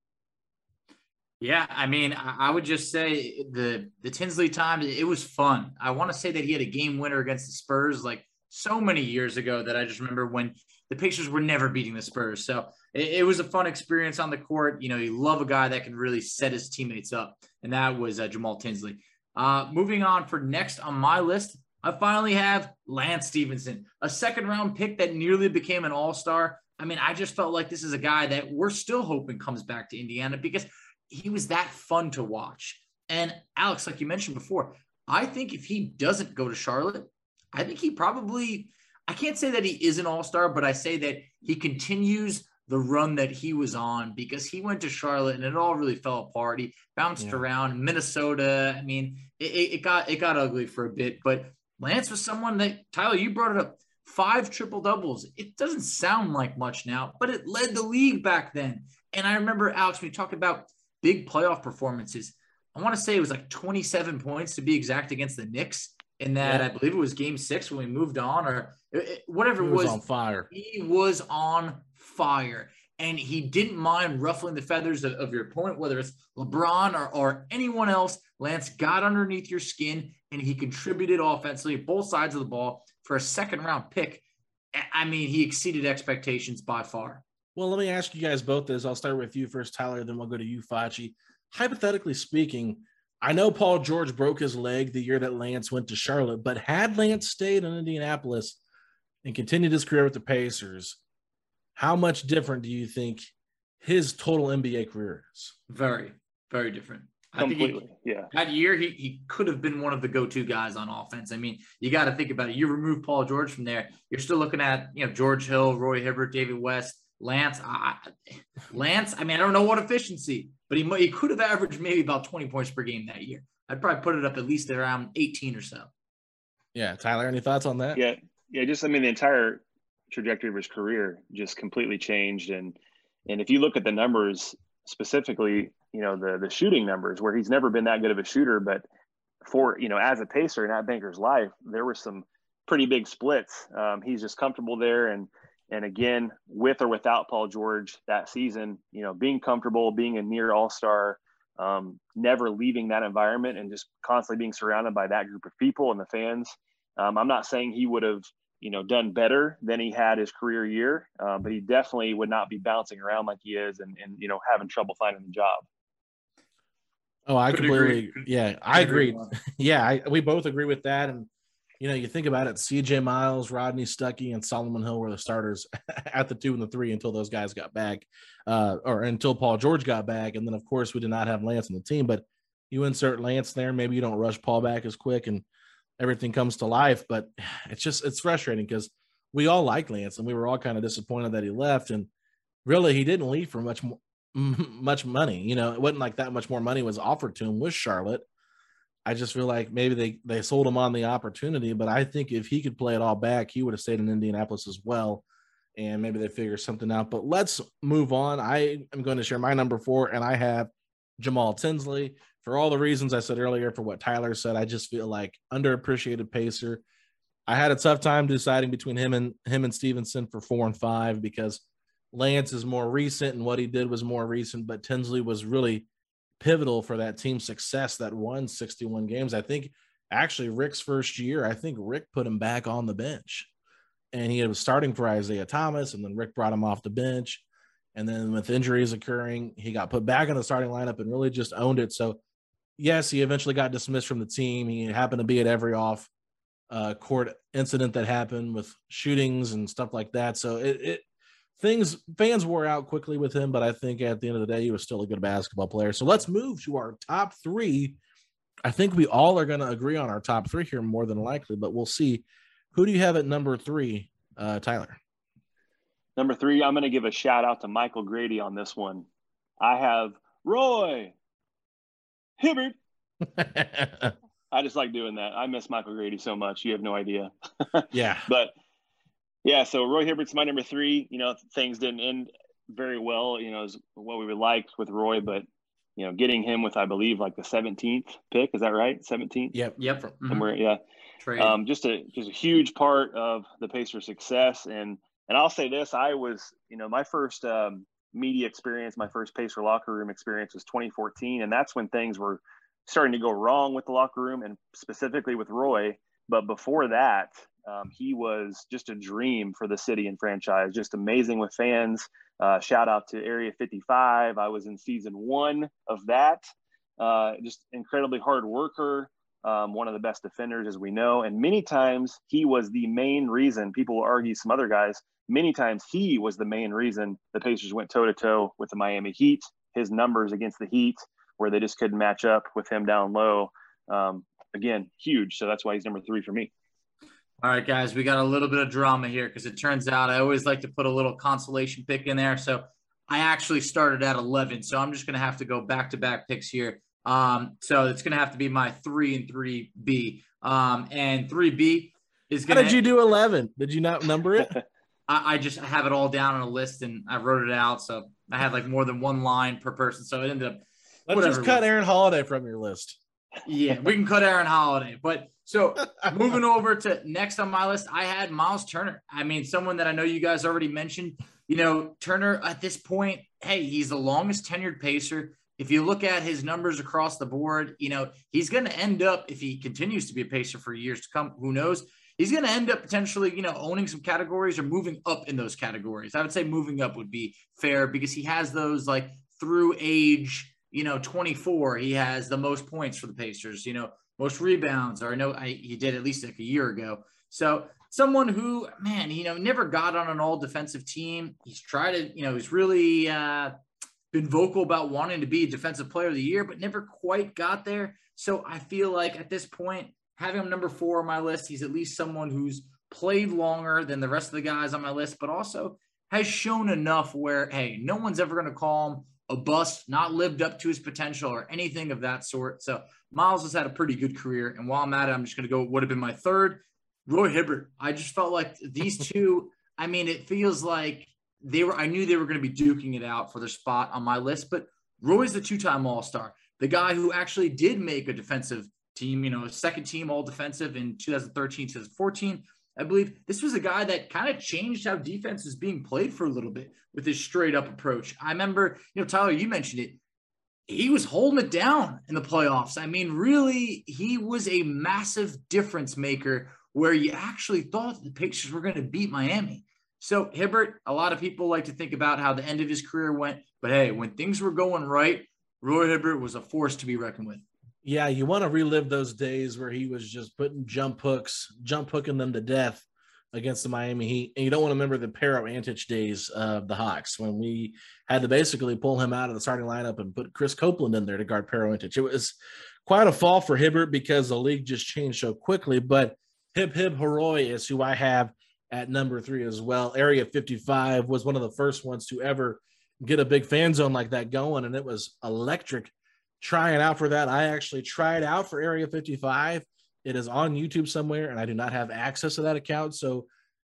S12: Yeah, I mean, I would just say the Tinsley time, it was fun. I want to say that he had a game winner against the Spurs like so many years ago that I just remember when the Pacers were never beating the Spurs. So it was a fun experience on the court. You love a guy that can really set his teammates up. And that was Jamal Tinsley. Moving on for next on my list, I finally have Lance Stevenson, a second-round pick that nearly became an all-star. I mean, I just felt like this is a guy that we're still hoping comes back to Indiana because he was that fun to watch. And Alex, like you mentioned before, I think if he doesn't go to Charlotte, I think he probably, I can't say that he is an all-star, but I say that he continues the run that he was on because he went to Charlotte and it all really fell apart. He bounced around Minnesota. I mean, it got ugly for a bit, but Lance was someone that, Tyler, you brought it up, 5 triple doubles. It doesn't sound like much now, but it led the league back then. And I remember, Alex, when you talked about big playoff performances, I want to say it was like 27 points to be exact against the Knicks. In that, I believe it was game 6 when we moved on or whatever it was.
S10: He was on fire.
S12: He was on fire. And he didn't mind ruffling the feathers of your opponent, whether it's LeBron or anyone else. Lance got underneath your skin, and he contributed offensively both sides of the ball for a second-round pick. I mean, he exceeded expectations by far.
S10: Well, let me ask you guys both this. I'll start with you first, Tyler, then we'll go to you, Facci. Hypothetically speaking, I know Paul George broke his leg the year that Lance went to Charlotte, but had Lance stayed in Indianapolis and continued his career with the Pacers, how much different do you think his total NBA career is?
S12: Very, very different.
S11: Completely, yeah.
S12: That year, he could have been one of the go-to guys on offense. I mean, you got to think about it. You remove Paul George from there, you're still looking at, George Hill, Roy Hibbert, David West, Lance. Lance, I mean, I don't know what efficiency, but he could have averaged maybe about 20 points per game that year. I'd probably put it up at least around 18 or so.
S10: Yeah, Tyler, any thoughts on that?
S11: Yeah. Just, I mean, the entire trajectory of his career just completely changed. And if you look at the numbers specifically, the shooting numbers, where he's never been that good of a shooter, but for, as a Pacer in that Banker's life, there were some pretty big splits. He's just comfortable there. And again, with or without Paul George that season, being comfortable, being a near all-star, never leaving that environment and just constantly being surrounded by that group of people and the fans. I'm not saying he would have, done better than he had his career year, but he definitely would not be bouncing around like he is and having trouble finding a job.
S10: Oh, I completely agree. Yeah, I agree. Yeah, we both agree with that. And, you think about it, CJ Miles, Rodney Stuckey, and Solomon Hill were the starters at the 2 and the 3 until those guys got back, or until Paul George got back. And then, of course, we did not have Lance on the team, but you insert Lance there, maybe you don't rush Paul back as quick and everything comes to life. But it's frustrating because we all like Lance and we were all kind of disappointed that he left. And really, he didn't leave for much money. It wasn't like that much more money was offered to him with Charlotte. I just feel like maybe they sold him on the opportunity, but I think if he could play it all back, he would have stayed in Indianapolis as well. And maybe they figure something out, but let's move on. I am going to share my number 4, and I have Jamal Tinsley for all the reasons I said earlier, for what Tyler said. I just feel like underappreciated Pacer. I had a tough time deciding between him and Stevenson for 4 and 5, because Lance is more recent and what he did was more recent, but Tinsley was really pivotal for that team's success that won 61 games. I think actually Rick's first year, I think Rick put him back on the bench, and he was starting for Isaiah Thomas, and then Rick brought him off the bench. And then with injuries occurring, he got put back in the starting lineup and really just owned it. So yes, he eventually got dismissed from the team. He happened to be at every off court incident that happened with shootings and stuff like that. So fans wore out quickly with him, but I think at the end of the day, he was still a good basketball player. So let's move to our top 3. I think we all are going to agree on our top 3 here more than likely, but we'll see. Who do you have at number 3, Tyler?
S11: Number 3, I'm going to give a shout out to Michael Grady on this one. I have Roy Hibbert. I just like doing that. I miss Michael Grady so much. You have no idea.
S10: Yeah.
S11: But yeah, so Roy Hibbert's my number 3. Things didn't end very well, as what we would like with Roy, but, getting him with, I believe, like the 17th pick. Is that right? 17th?
S12: Yep.
S11: Somewhere, yeah. Just a huge part of the Pacers' success. And I'll say this, I was, my first media experience, my first Pacer locker room experience was 2014. And that's when things were starting to go wrong with the locker room and specifically with Roy. But before that, he was just a dream for the city and franchise, just amazing with fans. Shout out to Area 55. I was in season 1 of that. Just incredibly hard worker, one of the best defenders, as we know. And many times he was the main reason, people will argue some other guys, many times he was the main reason the Pacers went toe-to-toe with the Miami Heat. His numbers against the Heat, where they just couldn't match up with him down low. Again, huge. So that's why he's number 3 for me.
S12: All right, guys, we got a little bit of drama here because it turns out I always like to put a little consolation pick in there. So I actually started at 11. So I'm just going to have to go back-to-back picks here. So it's going to have to be my 3 and 3B. And 3B is going to –
S10: How did you do 11? Did you not number it?
S12: I just have it all down on a list, and I wrote it out. So I had like more than one line per person. So it ended up –
S10: Let's just cut Aaron Holiday from your list.
S12: Yeah, we can cut Aaron Holiday. But so moving over to next on my list, I had Miles Turner. I mean, someone that I know you guys already mentioned. Turner at this point, hey, he's the longest tenured Pacer. If you look at his numbers across the board, he's going to end up, if he continues to be a Pacer for years to come, who knows, he's going to end up potentially, owning some categories or moving up in those categories. I would say moving up would be fair because he has those like through age, 24, he has the most points for the Pacers, most rebounds, or I know he did at least like a year ago. So someone who, man, never got on an all defensive team. He's tried to, he's really, been vocal about wanting to be a defensive player of the year, but never quite got there. So I feel like at this point, having him number 4 on my list, he's at least someone who's played longer than the rest of the guys on my list, but also has shown enough where, hey, no one's ever going to call him a bust, not lived up to his potential or anything of that sort. So Miles has had a pretty good career. And while I'm at it, I'm just going to go, would have been my third, Roy Hibbert. I just felt like these two, I mean, it feels like I knew they were going to be duking it out for their spot on my list, but Roy's the 2-time All-Star, the guy who actually did make a defensive team, second team all defensive in 2013, 2014. I believe this was a guy that kind of changed how defense is being played for a little bit with his straight up approach. I remember, Tyler, you mentioned it. He was holding it down in the playoffs. I mean, really, he was a massive difference maker where you actually thought the Pacers were going to beat Miami. So Hibbert, a lot of people like to think about how the end of his career went, but hey, when things were going right, Roy Hibbert was a force to be reckoned with.
S10: Yeah, you want to relive those days where he was just putting jump hooking them to death against the Miami Heat. And you don't want to remember the Pero Antic days of the Hawks when we had to basically pull him out of the starting lineup and put Chris Copeland in there to guard Pero Antic. It was quite a fall for Hibbert because the league just changed so quickly. But Hib Haroy is who I have at number 3 as well. Area 55 was one of the first ones to ever get a big fan zone like that going, and it was electric trying out for that. I actually tried out for Area 55. It is on YouTube somewhere, and I do not have access to that account. So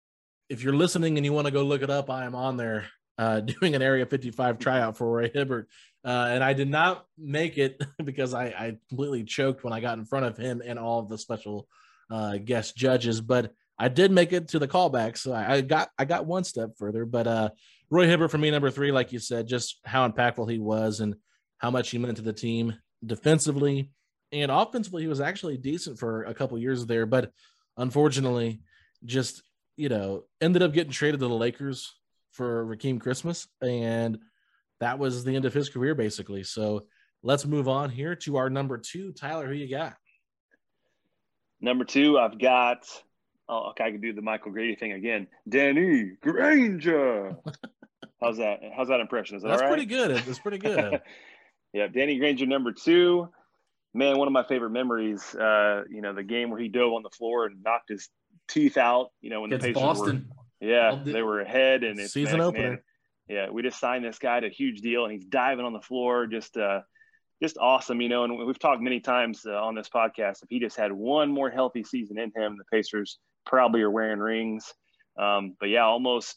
S10: if you're listening and you want to go look it up, I am on there doing an Area 55 tryout for Roy Hibbert. And I did not make it because I completely choked when I got in front of him and all of the special guest judges. But I did make it to the callback, so I got one step further. But Roy Hibbert for me, number 3, like you said, just how impactful he was and how much he meant to the team defensively and offensively. He was actually decent for a couple years there, but unfortunately just, ended up getting traded to the Lakers for Rakeem Christmas. And that was the end of his career basically. So let's move on here to our number 2. Tyler, who you got?
S11: Number 2, I've got, I can do the Michael Grady thing again. Danny Granger. How's that impression? Is that
S10: That's
S11: all right?
S10: pretty good. It's pretty good.
S11: Yeah, Danny Granger, number 2. Man, one of my favorite memories, the game where he dove on the floor and knocked his teeth out, when the Pacers
S12: Boston.
S11: They were ahead. And it's
S10: season opener.
S11: Man, yeah, we just signed this guy to a huge deal, and he's diving on the floor, just awesome, and we've talked many times on this podcast, if he just had one more healthy season in him, the Pacers probably are wearing rings. But yeah, almost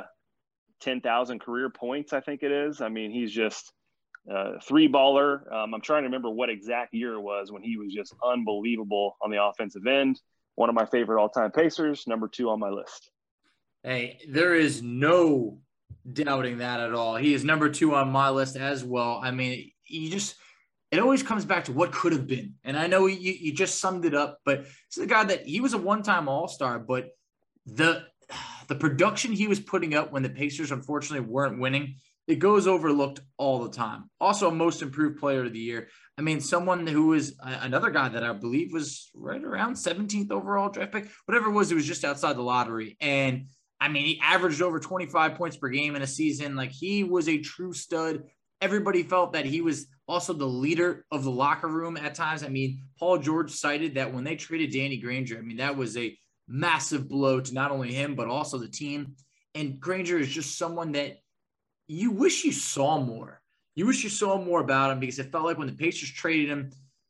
S11: 10,000 career points, I think it is. I mean, he's just – 3-baller. I'm trying to remember what exact year it was when he was just unbelievable on the offensive end. One of my favorite all-time Pacers, number 2 on my list.
S12: Hey, there is no doubting that at all. He is number 2 on my list as well. I mean, it always comes back to what could have been. And I know you just summed it up, but this is a guy that he was a one-time All-Star, but the production he was putting up when the Pacers unfortunately weren't winning, it goes overlooked all the time. Also, most improved player of the year. I mean, someone who is another guy that I believe was right around 17th overall draft pick, whatever it was just outside the lottery. And I mean, he averaged over 25 points per game in a season. Like, he was a true stud. Everybody felt that he was also the leader of the locker room at times. I mean, Paul George cited that when they traded Danny Granger, I mean, that was a massive blow to not only him, but also the team. And Granger is just someone that you wish you saw more. You wish you saw more about him, because it felt like when the Pacers traded him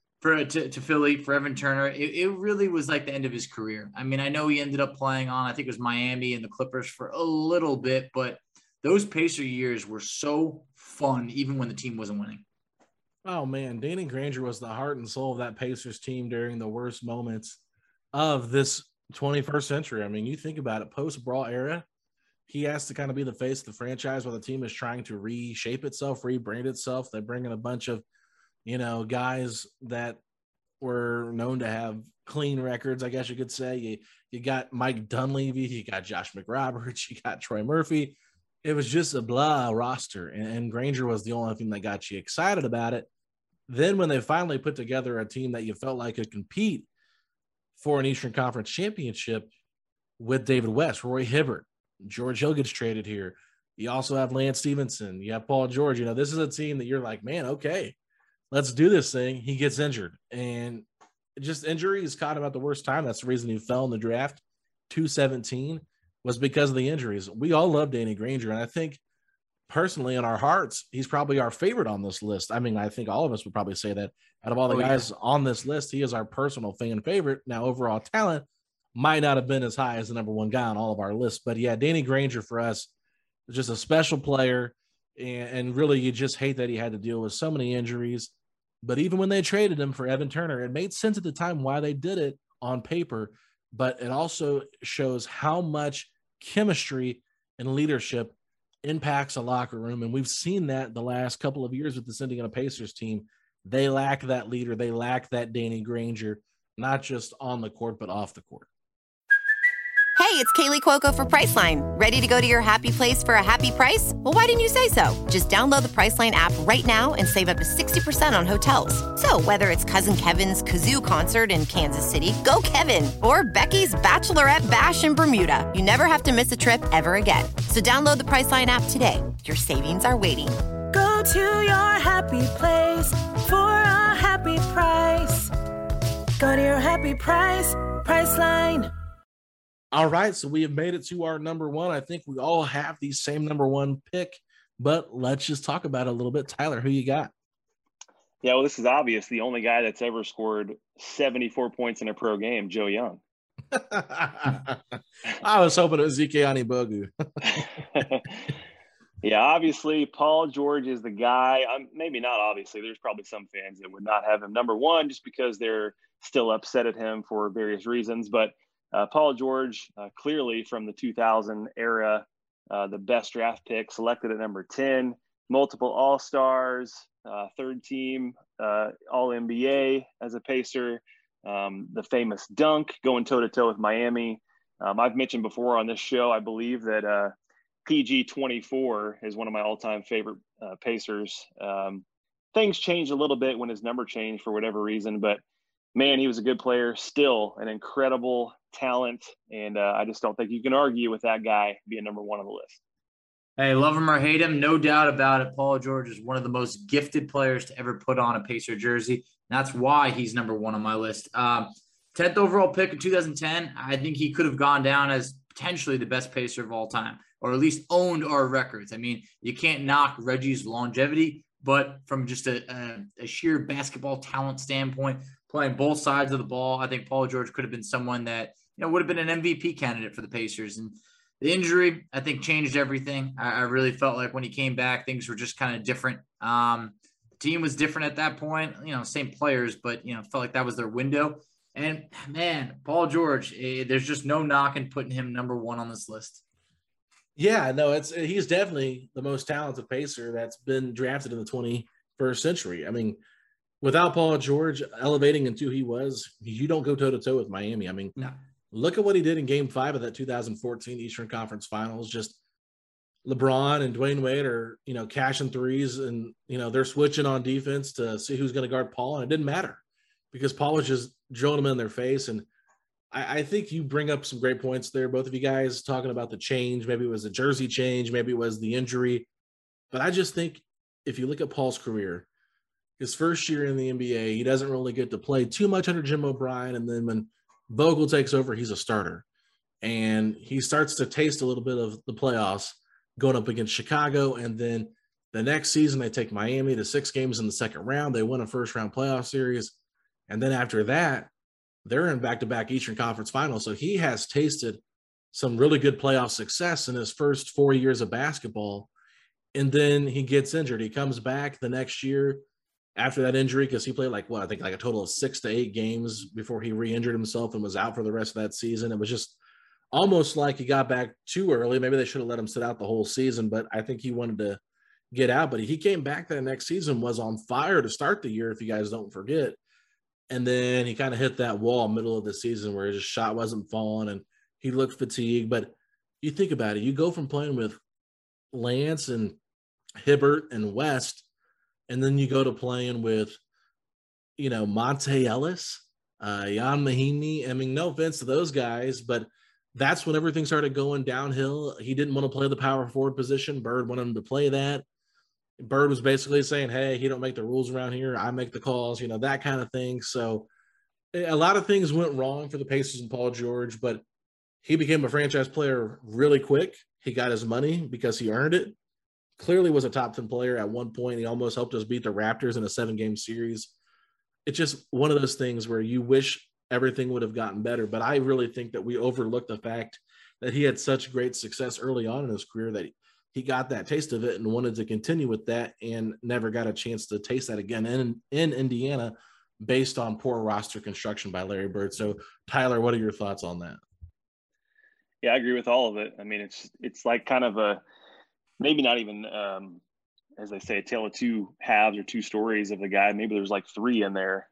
S12: to Philly for Evan Turner, it really was like the end of his career. I mean, I know he ended up playing on, I think it was Miami and the Clippers for a little bit, but those Pacer years were so fun, even when the team wasn't winning.
S10: Oh, man, Danny Granger was the heart and soul of that Pacers team during the worst moments of this 21st century. I mean, you think about it, post-Brawl era, he has to kind of be the face of the franchise while the team is trying to reshape itself, rebrand itself. They bring in a bunch of, guys that were known to have clean records, I guess you could say. You got Mike Dunleavy, you got Josh McRoberts, you got Troy Murphy. It was just a blah roster, and Granger was the only thing that got you excited about it. Then when they finally put together a team that you felt like could compete for an Eastern Conference championship with David West, Roy Hibbert, George Hill gets traded here, You also have Lance Stevenson. You have Paul George. You know, this is a team that you're like, man, okay, let's do this thing. He gets injured, and just injuries caught him at the worst time. That's the reason he fell in the draft. 217 was because of the injuries. We all love Danny Granger, and I think personally in our hearts, he's probably our favorite on this list. I mean, I think all of us would probably say that out of all the guys on this list, he is our personal fan favorite. Now, overall talent might not have been as high as the number one guy on all of our lists, but yeah, Danny Granger for us is just a special player, and really you just hate that he had to deal with so many injuries. But even when they traded him for Evan Turner, it made sense at the time why they did it on paper, but it also shows how much chemistry and leadership impacts a locker room. And we've seen that the last couple of years with this Indiana Pacers team. They lack that leader. They lack that Danny Granger, not just on the court, but off the court.
S14: Hey, it's Kaylee Cuoco for Priceline. Ready to go to your happy place for a happy price? Well, why didn't you say so? Just download the Priceline app right now and save up to 60% on hotels. So whether it's Cousin Kevin's Kazoo Concert in Kansas City, go Kevin, or Becky's Bachelorette Bash in Bermuda, you never have to miss a trip ever again. So download the Priceline app today. Your savings are waiting.
S15: Go to your happy place for a happy price. Go to your happy price, Priceline.
S10: All right, so we have made it to our number one. I think we all have the same number one pick, but let's just talk about it a little bit. Tyler, who you got?
S11: Yeah, well, this is obvious. The only guy that's ever scored 74 points in a pro game, Joe Young.
S10: I was hoping it was Ike Anigbogu.
S11: Yeah, obviously, Paul George is the guy. Maybe not obviously. There's probably some fans that would not have him number one just because they're still upset at him for various reasons, but Paul George, clearly from the 2000 era, the best draft pick, selected at number 10, multiple All-Stars, third team All-NBA as a Pacer, the famous dunk going toe-to-toe with Miami. I've mentioned before on this show, I believe that PG-24 is one of my all-time favorite Pacers. Things changed a little bit when his number changed for whatever reason, but man, he was a good player, still an incredible talent, and I just don't think you can argue with that guy being number one on the list.
S12: Hey, love him or hate him, no doubt about it. Paul George is one of the most gifted players to ever put on a Pacer jersey. That's why he's number one on my list. 10th overall pick in 2010, I think he could have gone down as potentially the best Pacer of all time, or at least owned our records. I mean, you can't knock Reggie's longevity, but from just a sheer basketball talent standpoint, playing both sides of the ball, I think Paul George could have been someone that, would have been an MVP candidate for the Pacers. And the injury, I think, changed everything. I really felt like when he came back, things were just kind of different. The team was different at that point, same players, but, felt like that was their window. And, man, Paul George, there's just no knocking putting him number one on this list.
S10: Yeah, no, he's definitely the most talented Pacer that's been drafted in the 21st century. I mean, without Paul George elevating into who he was, you don't go toe-to-toe with Miami. I mean,
S12: no.
S10: Look at what he did in Game 5 of that 2014 Eastern Conference Finals. Just LeBron and Dwayne Wade are, cashing threes, and, they're switching on defense to see who's going to guard Paul, and it didn't matter because Paul was just drilling them in their face. And I think you bring up some great points there, both of you guys, talking about the change. Maybe it was the jersey change, maybe it was the injury. But I just think if you look at Paul's career, his first year in the NBA, he doesn't really get to play too much under Jim O'Brien. And then when Vogel takes over, he's a starter. And he starts to taste a little bit of the playoffs going up against Chicago. And then the next season, they take Miami to 6 games in the second round. They win a first-round playoff series. And then after that, they're in back-to-back Eastern Conference Finals. So he has tasted some really good playoff success in his first 4 years of basketball. And then he gets injured. He comes back the next year after that injury, because he played a total of 6 to 8 games before he re-injured himself and was out for the rest of that season. It was just almost like he got back too early. Maybe they should have let him sit out the whole season, but I think he wanted to get out. But he came back that next season, was on fire to start the year, if you guys don't forget. And then he kind of hit that wall middle of the season where his shot wasn't falling and he looked fatigued. But you think about it, you go from playing with Lance and Hibbert and West, and then you go to playing with, Monte Ellis, Jan Mahinmi. I mean, no offense to those guys, but that's when everything started going downhill. He didn't want to play the power forward position. Bird wanted him to play that. Bird was basically saying, hey, he don't make the rules around here. I make the calls, that kind of thing. So a lot of things went wrong for the Pacers and Paul George, but he became a franchise player really quick. He got his money because he earned it. Clearly was a top 10 player at one point. He almost helped us beat the Raptors in a 7-game series. It's just one of those things where you wish everything would have gotten better. But I really think that we overlooked the fact that he had such great success early on in his career that he got that taste of it and wanted to continue with that and never got a chance to taste that again in Indiana based on poor roster construction by Larry Bird. So, Tyler, what are your thoughts on that?
S11: Yeah, I agree with all of it. I mean, it's like kind of a maybe not even, as they say, a tale of two halves or two stories of the guy. Maybe there's like three in there.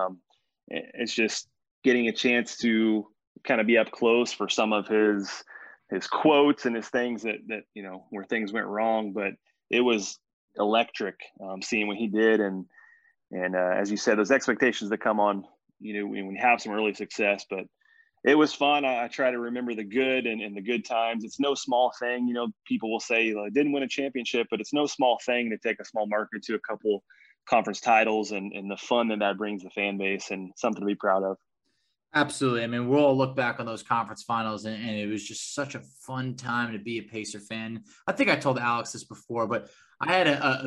S11: It's just getting a chance to kind of be up close for some of his quotes and his things that where things went wrong. But it was electric seeing what he did. And as you said, those expectations that come on, when we have some early success, but it was fun. I try to remember the good and the good times. It's no small thing. People will say, I didn't win a championship, but it's no small thing to take a small market to a couple conference titles and the fun that brings the fan base and something to be proud of.
S12: Absolutely. I mean, we'll all look back on those conference finals, and it was just such a fun time to be a Pacer fan. I think I told Alex this before, but I had a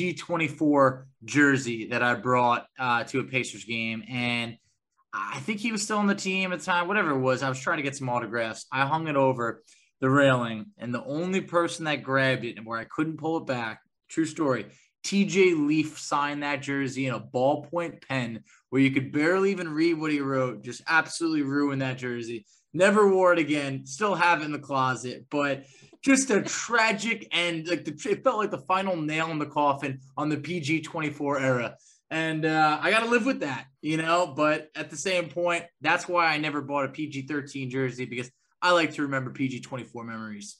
S12: PG-24 jersey that I brought to a Pacers game, and I think he was still on the team at the time, whatever it was. I was trying to get some autographs. I hung it over the railing, and the only person that grabbed it and where I couldn't pull it back, true story, TJ Leaf signed that jersey in a ballpoint pen where you could barely even read what he wrote. Just absolutely ruined that jersey. Never wore it again. Still have it in the closet, but just a tragic end. It felt like the final nail in the coffin on the PG-24 era. And I got to live with that, but at the same point, that's why I never bought a PG-13 jersey, because I like to remember PG-24 memories.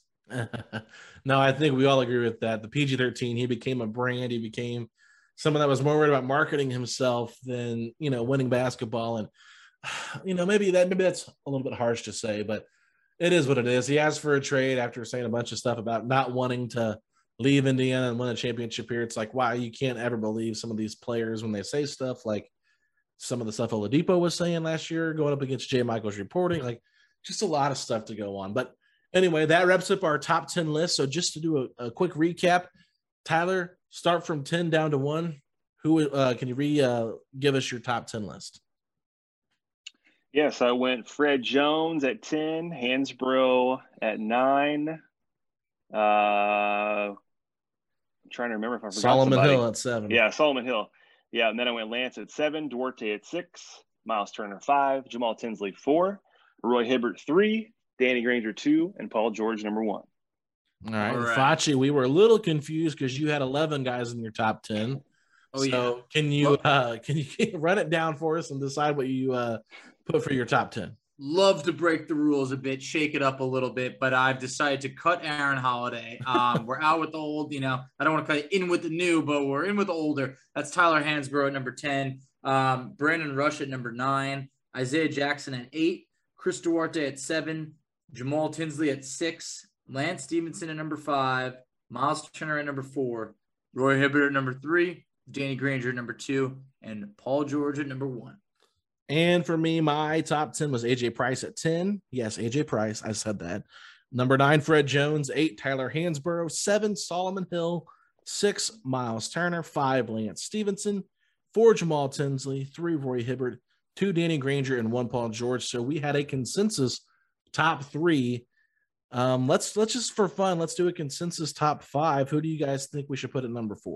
S10: No, I think we all agree with that. The PG-13, he became a brand. He became someone that was more worried about marketing himself than, winning basketball. And, maybe that's a little bit harsh to say, but it is what it is. He asked for a trade after saying a bunch of stuff about not wanting to leave Indiana and win a championship here. It's like, wow, you can't ever believe some of these players when they say stuff like some of the stuff Oladipo was saying last year, going up against J. Michael's reporting, like just a lot of stuff to go on. But anyway, that wraps up our top 10 list. So just to do a quick recap, Tyler, start from 10 down to 1. Who can you give us your top 10 list?
S11: Yes, I went Fred Jones at 10, Hansbrough at 9. I'm trying to remember if I forgot
S10: Solomon
S11: somebody.
S10: Hill at 7.
S11: Yeah, Solomon Hill. Yeah, and then I went Lance at 7, Duarte at 6, Miles Turner 5, Jamal Tinsley 4, Roy Hibbert 3, Danny Granger 2, and Paul George number 1.
S10: All right. Facci, we were a little confused because you had 11 guys in your top 10.
S12: Oh,
S10: so
S12: yeah.
S10: Can you run it down for us and decide what you put for your top 10?
S12: Love to break the rules a bit, shake it up a little bit, but I've decided to cut Aaron Holiday. We're out with the old, I don't want to cut in with the new, but we're in with the older. That's Tyler Hansbrough at number 10, Brandon Rush at number 9, Isaiah Jackson at 8, Chris Duarte at 7, Jamal Tinsley at 6, Lance Stevenson at number 5, Miles Turner at number 4, Roy Hibbert at number 3, Danny Granger at number 2, and Paul George at number 1.
S10: And for me, my top 10 was AJ Price at 10. Yes, AJ Price. I said that. Number 9, Fred Jones. 8, Tyler Hansbrough. 7, Solomon Hill. 6, Miles Turner. 5, Lance Stevenson. 4, Jamal Tinsley. 3, Roy Hibbert. 2, Danny Granger, and 1, Paul George. So we had a consensus top 3. Let's just for fun, let's do a consensus top 5. Who do you guys think we should put at number 4?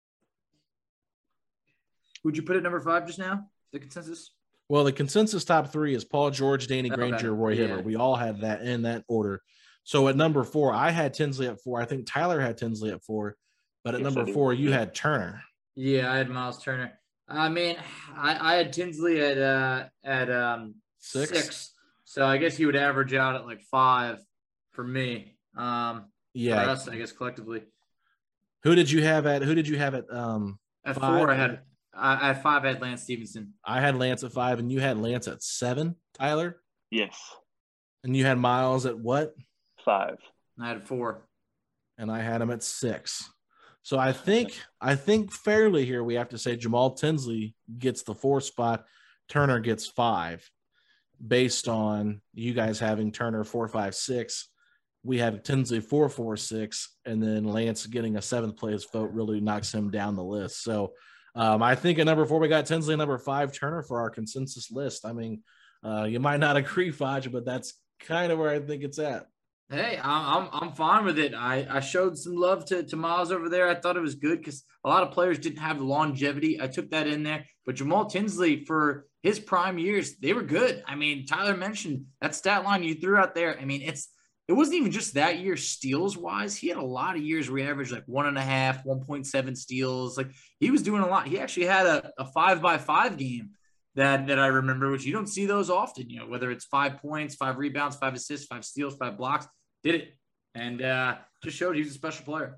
S12: Who'd you put at number 5 just now? The consensus?
S10: Well, the consensus top 3 is Paul George, Danny Granger, Roy Hibbert. We all had that in that order. So at number 4, I had Tinsley at 4. I think Tyler had Tinsley at 4. But at number 4, you had Turner.
S12: Yeah, I had Miles Turner. I mean, I had Tinsley at 6. So I guess he would average out at like 5 for me.
S10: Yeah,
S12: for us, I guess collectively.
S10: Who did you have at? At
S12: 5? 4, I had 5. I had Lance Stevenson.
S10: I had Lance at 5, and you had Lance at 7. Tyler.
S11: Yes.
S10: And you had Miles at what?
S11: 5.
S12: I had 4.
S10: And I had him at 6. So I think fairly here we have to say Jamal Tinsley gets the 4 spot. Turner gets 5. Based on you guys having Turner 4, 5, 6. We have Tinsley 4, 4, 6. And then Lance getting a 7th place vote really knocks him down the list. So I think at number 4, we got Tinsley, number 5, Turner for our consensus list. I mean, you might not agree, Fudge, but that's kind of where I think it's at.
S12: Hey, I'm fine with it. I showed some love to Miles over there. I thought it was good because a lot of players didn't have the longevity. I took that in there. But Jamal Tinsley, for his prime years, they were good. I mean, Tyler mentioned that stat line you threw out there. I mean, it wasn't even just that year steals-wise. He had a lot of years where he averaged like 1.5, 1.7 steals. Like, he was doing a lot. He actually had a 5x5 game that I remember, which you don't see those often, you know, whether it's 5 points, 5 rebounds, 5 assists, 5 steals, 5 blocks, did it. And just showed he was a special player.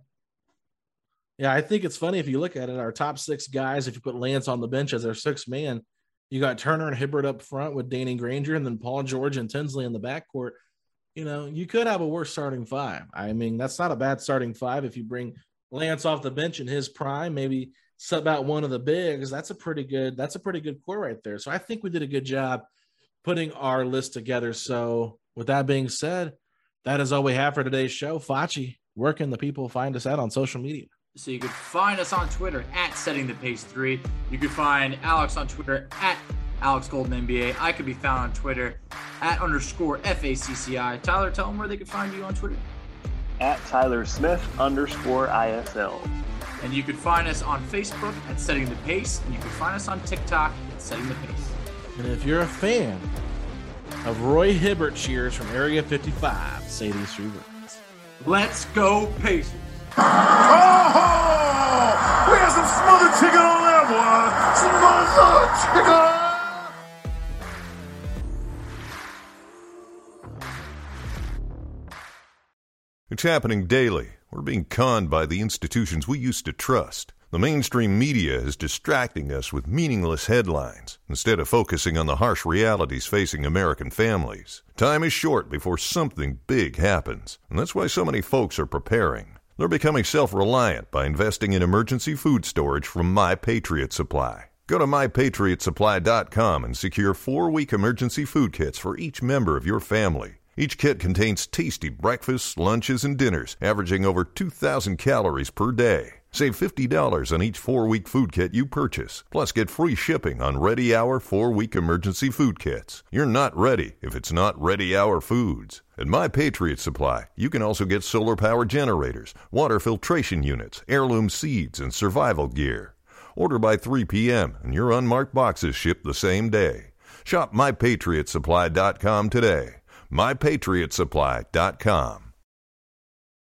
S10: Yeah, I think it's funny if you look at it, our top 6 guys, if you put Lance on the bench as our 6th man, you got Turner and Hibbert up front with Danny Granger and then Paul George and Tinsley in the backcourt. You know, you could have a worse starting 5. I mean, that's not a bad starting 5. If you bring Lance off the bench in his prime, maybe sub out one of the bigs, that's a pretty good core right there. So I think we did a good job putting our list together. So with that being said, that is all we have for today's show. Facci, where can the people find us at on social media?
S12: So you could find us on Twitter at SettingThePace3. You could find Alex on Twitter at AlexGoldenNBA. I could be found on Twitter at _FACCI. Tyler, tell them where they can find you on Twitter.
S11: At Tyler Smith _ISL.
S12: And you could find us on Facebook at Setting the Pace. And you can find us on TikTok at Setting the Pace.
S10: And if you're a fan of Roy Hibbert cheers from Area 55, say these 3 words.
S12: Let's go Pacers.
S16: Oh, we got some smothered chicken on that one. Smothered chicken.
S17: It's happening daily. We're being conned by the institutions we used to trust. The mainstream media is distracting us with meaningless headlines instead of focusing on the harsh realities facing American families. Time is short before something big happens, and that's why so many folks are preparing. They're becoming self-reliant by investing in emergency food storage from My Patriot Supply. Go to MyPatriotSupply.com and secure 4-week emergency food kits for each member of your family. Each kit contains tasty breakfasts, lunches, and dinners, averaging over 2,000 calories per day. Save $50 on each 4-week food kit you purchase. Plus, get free shipping on Ready Hour 4-week emergency food kits. You're not ready if it's not Ready Hour Foods. At My Patriot Supply, you can also get solar power generators, water filtration units, heirloom seeds, and survival gear. Order by 3 p.m. and your unmarked boxes ship the same day. Shop MyPatriotSupply.com today. MyPatriotSupply.com.